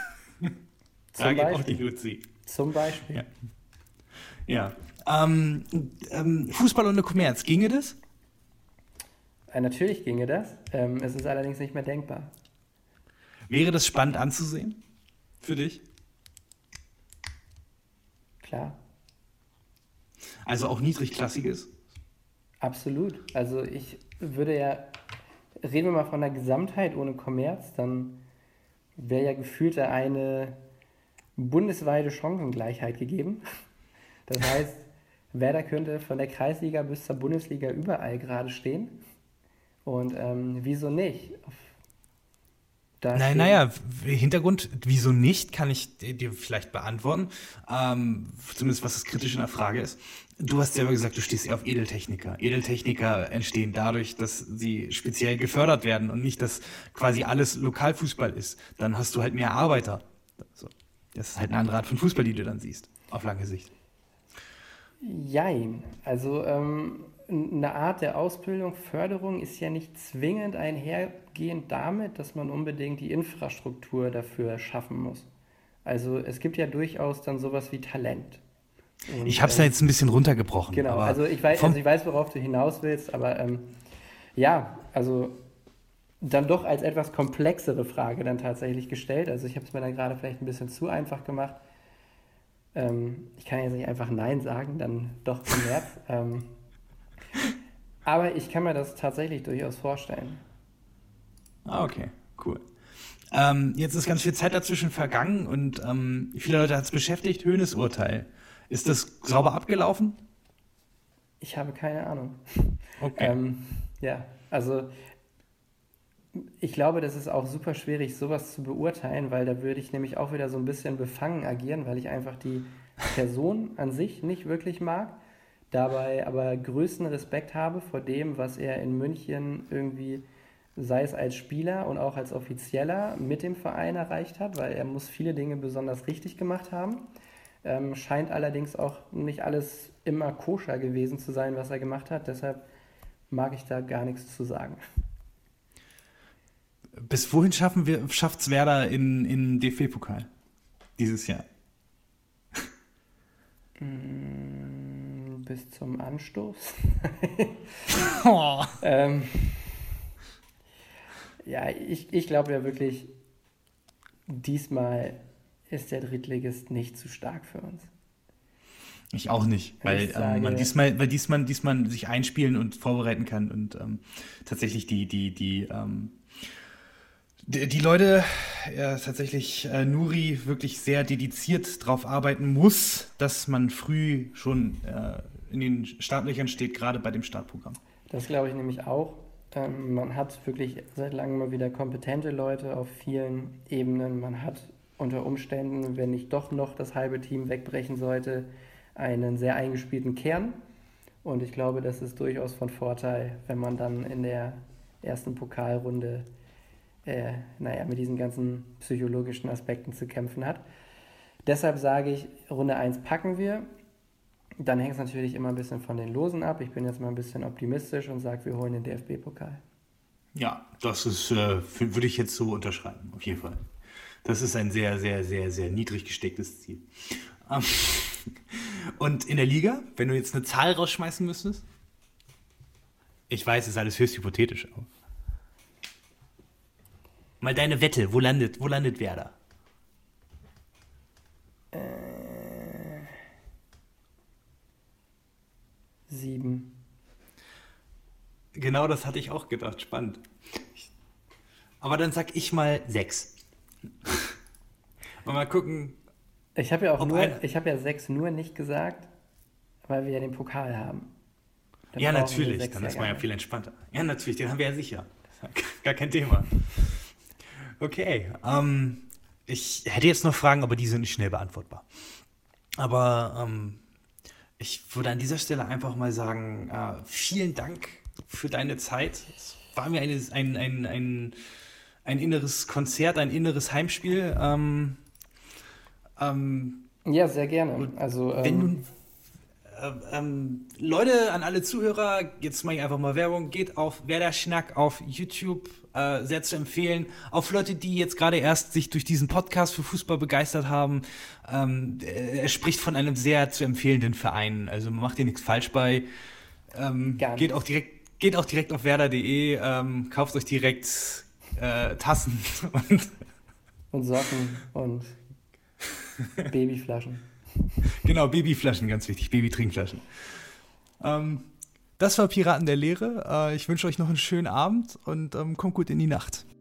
Da Zum geht auch Beispiel. die Luzi. Zum Beispiel. Ja. Ja. Ähm, ähm, Fußball ohne Kommerz, ginge das? Äh, natürlich ginge das. Ähm, es ist allerdings nicht mehr denkbar. Wäre das spannend anzusehen? Für dich? Klar. Also auch niedrigklassiges? Absolut. Also ich würde ja, reden wir mal von der Gesamtheit ohne Kommerz, dann wäre ja gefühlt da eine bundesweite Chancengleichheit gegeben. Das heißt, Werder könnte von der Kreisliga bis zur Bundesliga überall gerade stehen. Und ähm, wieso nicht? Da Nein, stehen- naja, Hintergrund, wieso nicht, kann ich dir vielleicht beantworten. Ähm, zumindest was das Kritische in der Frage ist. Du hast selber gesagt, du stehst eher auf Edeltechniker. Edeltechniker entstehen dadurch, dass sie speziell gefördert werden und nicht, dass quasi alles Lokalfußball ist. Dann hast du halt mehr Arbeiter. So. Das ist halt eine andere Art von Fußball, die du dann siehst, auf lange Sicht. Jein. Also ähm, eine Art der Ausbildung, Förderung ist ja nicht zwingend einhergehend damit, dass man unbedingt die Infrastruktur dafür schaffen muss. Also es gibt ja durchaus dann sowas wie Talent. Und, Ich habe es ähm, ja jetzt ein bisschen runtergebrochen. Genau, aber also ich, weiß, vom- also ich weiß, worauf du hinaus willst, aber ähm, ja, also dann doch als etwas komplexere Frage dann tatsächlich gestellt. Also ich habe es mir dann gerade vielleicht ein bisschen zu einfach gemacht. Ähm, ich kann jetzt nicht einfach Nein sagen, dann doch Kommerz. ähm, aber ich kann mir das tatsächlich durchaus vorstellen. Ah, okay, cool. Ähm, jetzt ist ganz viel Zeit dazwischen vergangen und ähm, viele Leute hat es beschäftigt. Hoeneß Urteil. Ist das sauber abgelaufen? Ich habe keine Ahnung. Okay. Ähm, ja, also ich glaube, das ist auch super schwierig, sowas zu beurteilen, weil da würde ich nämlich auch wieder so ein bisschen befangen agieren, weil ich einfach die Person an sich nicht wirklich mag, dabei aber größten Respekt habe vor dem, was er in München irgendwie, sei es als Spieler und auch als Offizieller, mit dem Verein erreicht hat, weil er muss viele Dinge besonders richtig gemacht haben. Ähm, scheint allerdings auch nicht alles immer koscher gewesen zu sein, was er gemacht hat. Deshalb mag ich da gar nichts zu sagen. Bis wohin schaffen wir, schafft's Werder in, in D F B-Pokal dieses Jahr? Bis zum Anstoß. Oh. ähm, ja, ich, ich glaube ja wirklich, diesmal ist der Drittligist nicht zu stark für uns. Ich auch nicht, weil sage, ähm, man diesmal, weil diesmal, diesmal sich einspielen und vorbereiten kann und ähm, tatsächlich die, die, die, ähm, die, die Leute, ja, tatsächlich äh, Nuri wirklich sehr dediziert drauf arbeiten muss, dass man früh schon äh, in den Startlöchern steht, gerade bei dem Startprogramm. Das glaube ich nämlich auch. Ähm, man hat wirklich seit langem mal wieder kompetente Leute auf vielen Ebenen. Man hat unter Umständen, wenn nicht doch noch das halbe Team wegbrechen sollte, einen sehr eingespielten Kern. Und ich glaube, das ist durchaus von Vorteil, wenn man dann in der ersten Pokalrunde äh, naja, mit diesen ganzen psychologischen Aspekten zu kämpfen hat. Deshalb sage ich, Runde eins packen wir. Dann hängt es natürlich immer ein bisschen von den Losen ab. Ich bin jetzt mal ein bisschen optimistisch und sage, wir holen den D F B-Pokal. Ja, das ist, äh, würde ich jetzt so unterschreiben, auf jeden Fall. Das ist ein sehr, sehr, sehr, sehr niedrig gestecktes Ziel. Ähm, und in der Liga, wenn du jetzt eine Zahl rausschmeißen müsstest? Ich weiß, es ist alles höchst hypothetisch. Aber mal deine Wette, wo landet, wo landet Werder? Äh, sieben. Genau das hatte ich auch gedacht, spannend. Aber dann sag ich mal sechs. Und mal gucken. Ich habe ja auch Ob nur, ein- ich habe ja sechs nur nicht gesagt, weil wir ja den Pokal haben. Dann Ja, brauchen wir natürlich, sechs dann ja ist man gar ja nicht. viel entspannter. Ja, natürlich, den haben wir ja sicher. Das ist gar kein Thema. Okay, ähm, ich hätte jetzt noch Fragen, aber die sind nicht schnell beantwortbar. Aber ähm, ich würde an dieser Stelle einfach mal sagen, äh, vielen Dank für deine Zeit. Es war mir eine, ein, ein, ein, ein inneres Konzert, ein inneres Heimspiel. Ähm, ähm, Ja, sehr gerne. Also, Wenn ähm, du, äh, ähm, Leute, an alle Zuhörer, jetzt mache ich einfach mal Werbung, geht auf Werder Schnack auf YouTube, äh, sehr zu empfehlen. Auch für Leute, die jetzt gerade erst sich durch diesen Podcast für Fußball begeistert haben, ähm, äh, er spricht von einem sehr zu empfehlenden Verein. Also man macht hier nichts falsch bei. Ähm, Gar geht nichts. auch direkt, geht auch direkt auf werder punkt de, ähm, kauft euch direkt äh, Tassen und und Socken und Babyflaschen. genau, Babyflaschen, ganz wichtig, Babytrinkflaschen. Ähm, das war Piraten der Lehre. Äh, ich wünsche euch noch einen schönen Abend und ähm, kommt gut in die Nacht.